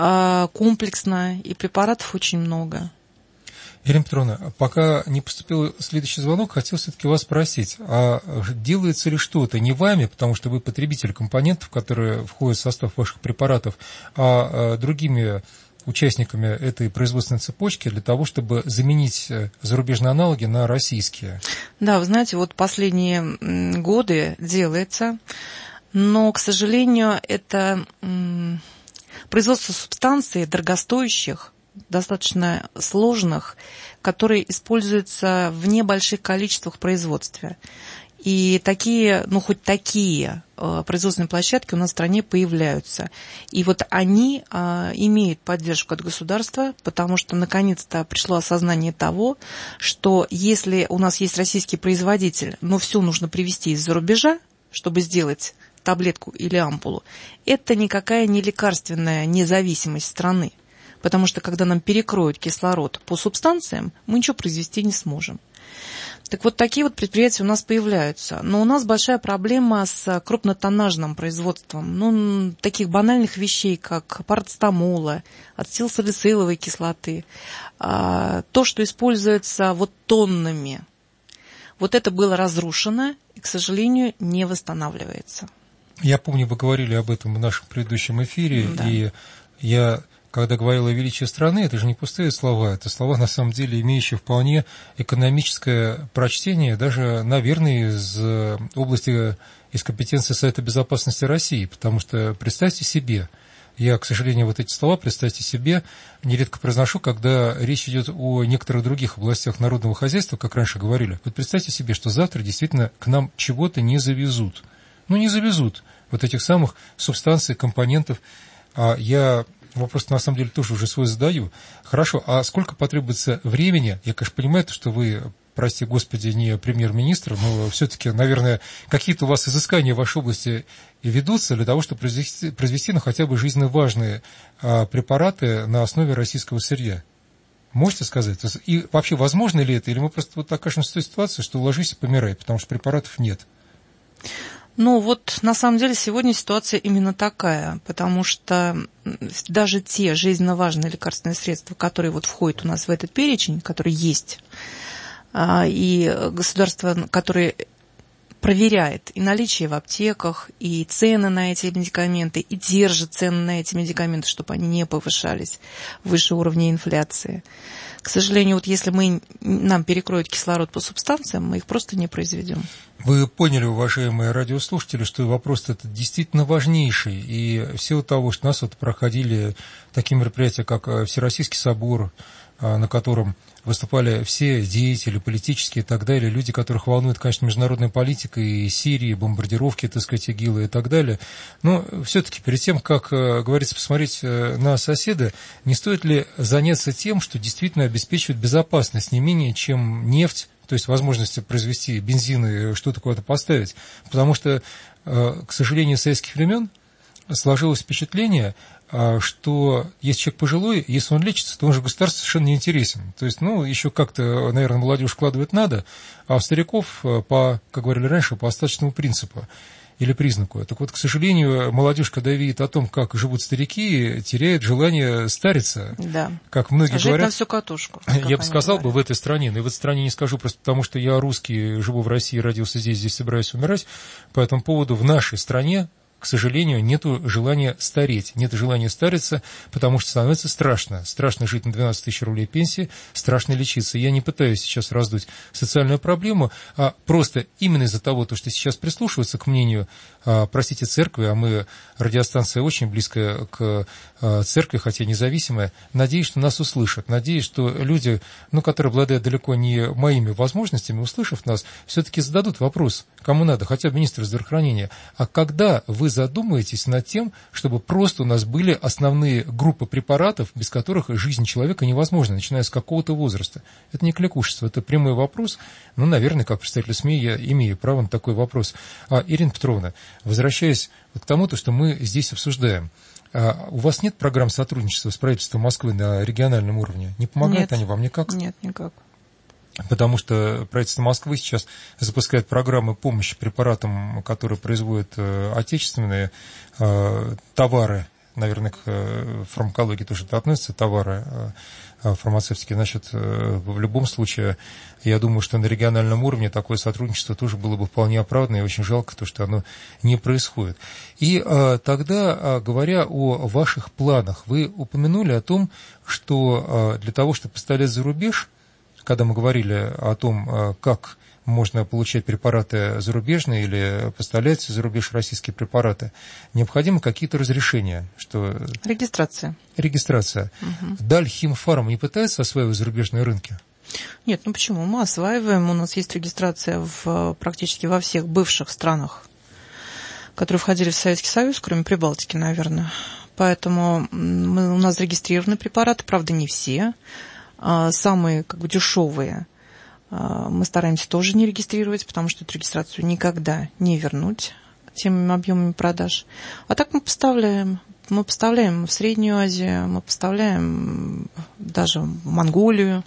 комплексно, и препаратов очень много. Ирина Петровна, пока не поступил следующий звонок, хотел все-таки вас спросить, а делается ли что-то не вами, потому что вы потребитель компонентов, которые входят в состав ваших препаратов, а другими участниками этой производственной цепочки для того, чтобы заменить зарубежные аналоги на российские? Да, вы знаете, вот последние годы делается, но, к сожалению, это производство субстанций дорогостоящих, достаточно сложных, которые используются в небольших количествах в производстве. И такие, ну хоть такие производственные площадки у нас в стране появляются. И вот они имеют поддержку от государства, потому что наконец-то пришло осознание того, что если у нас есть российский производитель, но все нужно привезти из-за рубежа, чтобы сделать таблетку или ампулу, это никакая не лекарственная независимость страны. Потому что когда нам перекроют кислород по субстанциям, мы ничего произвести не сможем. Так вот, такие вот предприятия у нас появляются. Но у нас большая проблема с крупнотоннажным производством. Ну, таких банальных вещей, как парацетамола, ацетилсалициловой кислоты. То, что используется вот тоннами. Вот это было разрушено и, к сожалению, не восстанавливается. Я помню, вы говорили об этом в нашем предыдущем эфире. Да. И я... Когда говорил о величии страны, это же не пустые слова, это слова, на самом деле, имеющие вполне экономическое прочтение, даже, наверное, из области, из компетенции Совета Безопасности России, потому что представьте себе, я, к сожалению, вот эти слова, представьте себе, нередко произношу, когда речь идет о некоторых других областях народного хозяйства, как раньше говорили. Вот представьте себе, что завтра действительно к нам чего-то не завезут. Ну, не завезут вот этих самых субстанций, компонентов. Я вопрос, на самом деле, тоже уже свой задаю. Хорошо, а сколько потребуется времени? Я, конечно, понимаю, что вы, прости господи, не премьер-министр, но все-таки, наверное, какие-то у вас изыскания в вашей области ведутся для того, чтобы произвести ну, хотя бы жизненно важные препараты на основе российского сырья. Можете сказать? И вообще, возможно ли это? Или мы просто вот окажемся в той ситуации, что ложись и помирай, потому что препаратов нет? Ну вот на самом деле сегодня ситуация именно такая, потому что даже те жизненно важные лекарственные средства, которые вот входят у нас в этот перечень, который есть, и государство, которое проверяет и наличие в аптеках, и цены на эти медикаменты, и держит цены на эти медикаменты, чтобы они не повышались выше уровня инфляции. К сожалению, вот если нам перекроют кислород по субстанциям, мы их просто не произведем. Вы поняли, уважаемые радиослушатели, что вопрос этот действительно важнейший. И в силу того, что у нас вот проходили такие мероприятия, как Всероссийский собор, на котором выступали все деятели политические и так далее, люди, которых волнует, конечно, международная политика и Сирия, бомбардировки, так сказать, ИГИЛа и так далее. Но все-таки перед тем, как, говорится, посмотреть на соседа, не стоит ли заняться тем, что действительно обеспечивает безопасность не менее, чем нефть, то есть возможность произвести бензин и что-то куда-то поставить. Потому что, к сожалению, с советских времен сложилось впечатление, что если человек пожилой, если он лечится, то он же государству совершенно не интересен. То есть, ну, еще как-то, наверное, молодежь вкладывать надо, а в стариков, как говорили раньше, по остаточному принципу или признаку. Так вот, к сожалению, молодежь, когда видит о том, как живут старики, теряет желание стариться. Да. Как многие жить говорят. На всю катушку. Я бы сказал бы в этой стране, но в этой стране не скажу просто потому, что я русский, живу в России, родился здесь собираюсь умирать. По этому поводу в нашей стране к сожалению, нет желания стареть, нет желания стариться, потому что становится страшно. Страшно жить на 12 тысяч рублей пенсии, страшно лечиться. Я не пытаюсь сейчас раздуть социальную проблему, а просто именно из-за того, что сейчас прислушиваются к мнению, простите, церкви, а мы, радиостанция очень близкая к церкви, хотя независимая, надеюсь, что нас услышат. Надеюсь, что люди, которые обладают далеко не моими возможностями, услышав нас, все-таки зададут вопрос, кому надо, хотя бы министру здравоохранения, а когда вы задумаетесь над тем, чтобы просто у нас были основные группы препаратов, без которых жизнь человека невозможна, начиная с какого-то возраста. Это не кликушество, это прямой вопрос. Наверное, как представитель СМИ я имею право на такой вопрос. Ирина Петровна, возвращаясь к тому, что мы здесь обсуждаем, у вас нет программ сотрудничества с правительством Москвы на региональном уровне? Не помогают они вам никак? Нет, никак. Потому что правительство Москвы сейчас запускает программы помощи препаратам, которые производят отечественные товары. Наверное, к фармакологии тоже это относится, товары фармацевтики. Значит, в любом случае, я думаю, что на региональном уровне такое сотрудничество тоже было бы вполне оправданно, и очень жалко, что оно не происходит. И тогда, говоря о ваших планах, вы упомянули о том, что для того, чтобы поставлять за рубеж, когда мы говорили о том, как можно получать препараты зарубежные или поставлять за рубеж российские препараты, необходимы какие-то разрешения. Регистрация. Угу. Дальхимфарм не пытается осваивать зарубежные рынки? Нет, почему? Мы осваиваем. У нас есть регистрация практически во всех бывших странах, которые входили в Советский Союз, кроме Прибалтики, наверное. Поэтому у нас зарегистрированы препараты, правда, не все. Самые дешевые мы стараемся тоже не регистрировать, потому что эту регистрацию никогда не вернуть тем объемами продаж. А так мы поставляем. Мы поставляем в Среднюю Азию, мы поставляем даже в Монголию.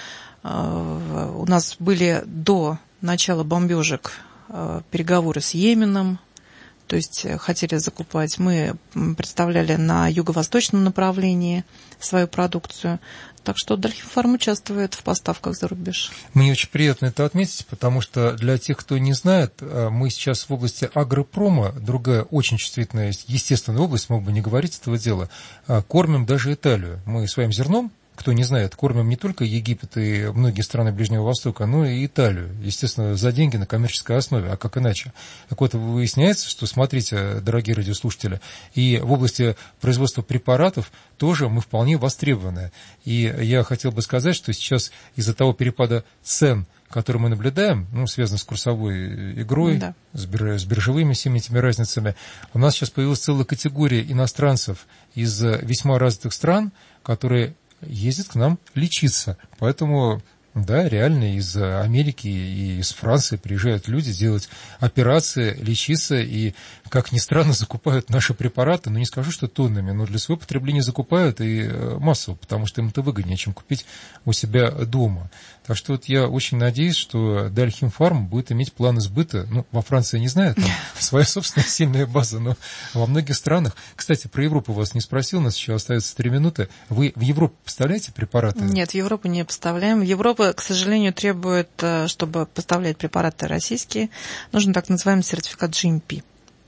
У нас были до начала бомбежек переговоры с Йеменом, то есть хотели закупать. Мы представляли на юго-восточном направлении свою продукцию. Так что Дальхимфарм участвует в поставках за рубеж. Мне очень приятно это отметить, потому что для тех, кто не знает, мы сейчас в области агропрома, другая очень чувствительная, естественная область, мог бы не говорить этого дела, кормим даже Италию. Мы своим зерном, кто не знает, кормим не только Египет и многие страны Ближнего Востока, но и Италию, естественно, за деньги на коммерческой основе, а как иначе? Так вот, выясняется, что, смотрите, дорогие радиослушатели, и в области производства препаратов тоже мы вполне востребованы. И я хотел бы сказать, что сейчас из-за того перепада цен, который мы наблюдаем, связано с курсовой игрой, да, с биржевыми всеми этими разницами, у нас сейчас появилась целая категория иностранцев из весьма развитых стран, которые ездят к нам лечиться. Поэтому, да, реально из Америки и из Франции приезжают люди делать операции, лечиться и, как ни странно, закупают наши препараты, не скажу, что тоннами, но для своего потребления закупают и массово, потому что им это выгоднее, чем купить у себя дома. Так что я очень надеюсь, что Дальхимфарм будет иметь планы сбыта. Во Франции не знаю, там своя собственная сильная база, но во многих странах. Кстати, про Европу вас не спросил, у нас еще остается 3 минуты. Вы в Европу поставляете препараты? Нет, в Европу не поставляем. Европа, к сожалению, требует, чтобы поставлять препараты российские, нужен так называемый сертификат GMP.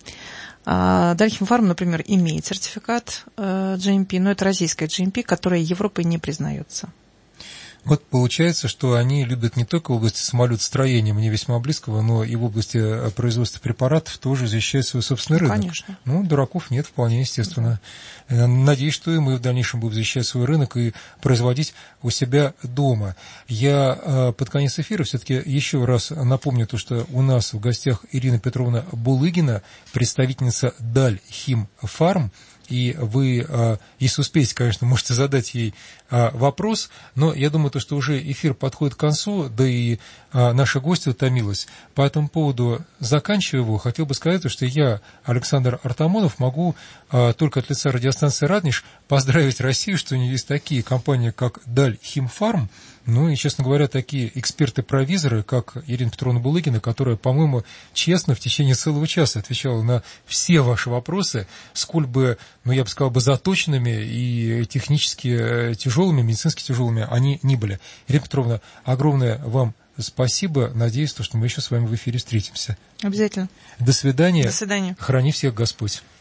Дальхимфарм, например, имеет сертификат GMP, но это российская GMP, которая Европой не признается. Вот получается, что они любят не только в области самолетостроения, мне весьма близкого, но и в области производства препаратов тоже защищать свой собственный рынок. Конечно. Дураков нет, вполне естественно. Да. Надеюсь, что и мы в дальнейшем будем защищать свой рынок и производить у себя дома. Я под конец эфира все-таки еще раз напомню то, что у нас в гостях Ирина Петровна Булыгина, представительница Дальхимфарм. И вы, если успеете, конечно, можете задать ей вопрос, но я думаю, что уже эфир подходит к концу, да и наша гостья утомилась. По этому поводу, заканчивая его, хотел бы сказать, что я, Александр Артамонов, могу только от лица радиостанции «Раднеж» поздравить Россию, что у нее есть такие компании, как Дальхимфарм, и, честно говоря, такие эксперты-провизоры, как Ирина Петровна Булыгина, которая, по-моему, честно в течение целого часа отвечала на все ваши вопросы, сколь бы, я бы сказал, заточенными и технически тяжелыми, медицински тяжелыми они ни были. Ирина Петровна, огромное вам спасибо. Надеюсь, что мы еще с вами в эфире встретимся. Обязательно. До свидания. До свидания. Храни всех Господь.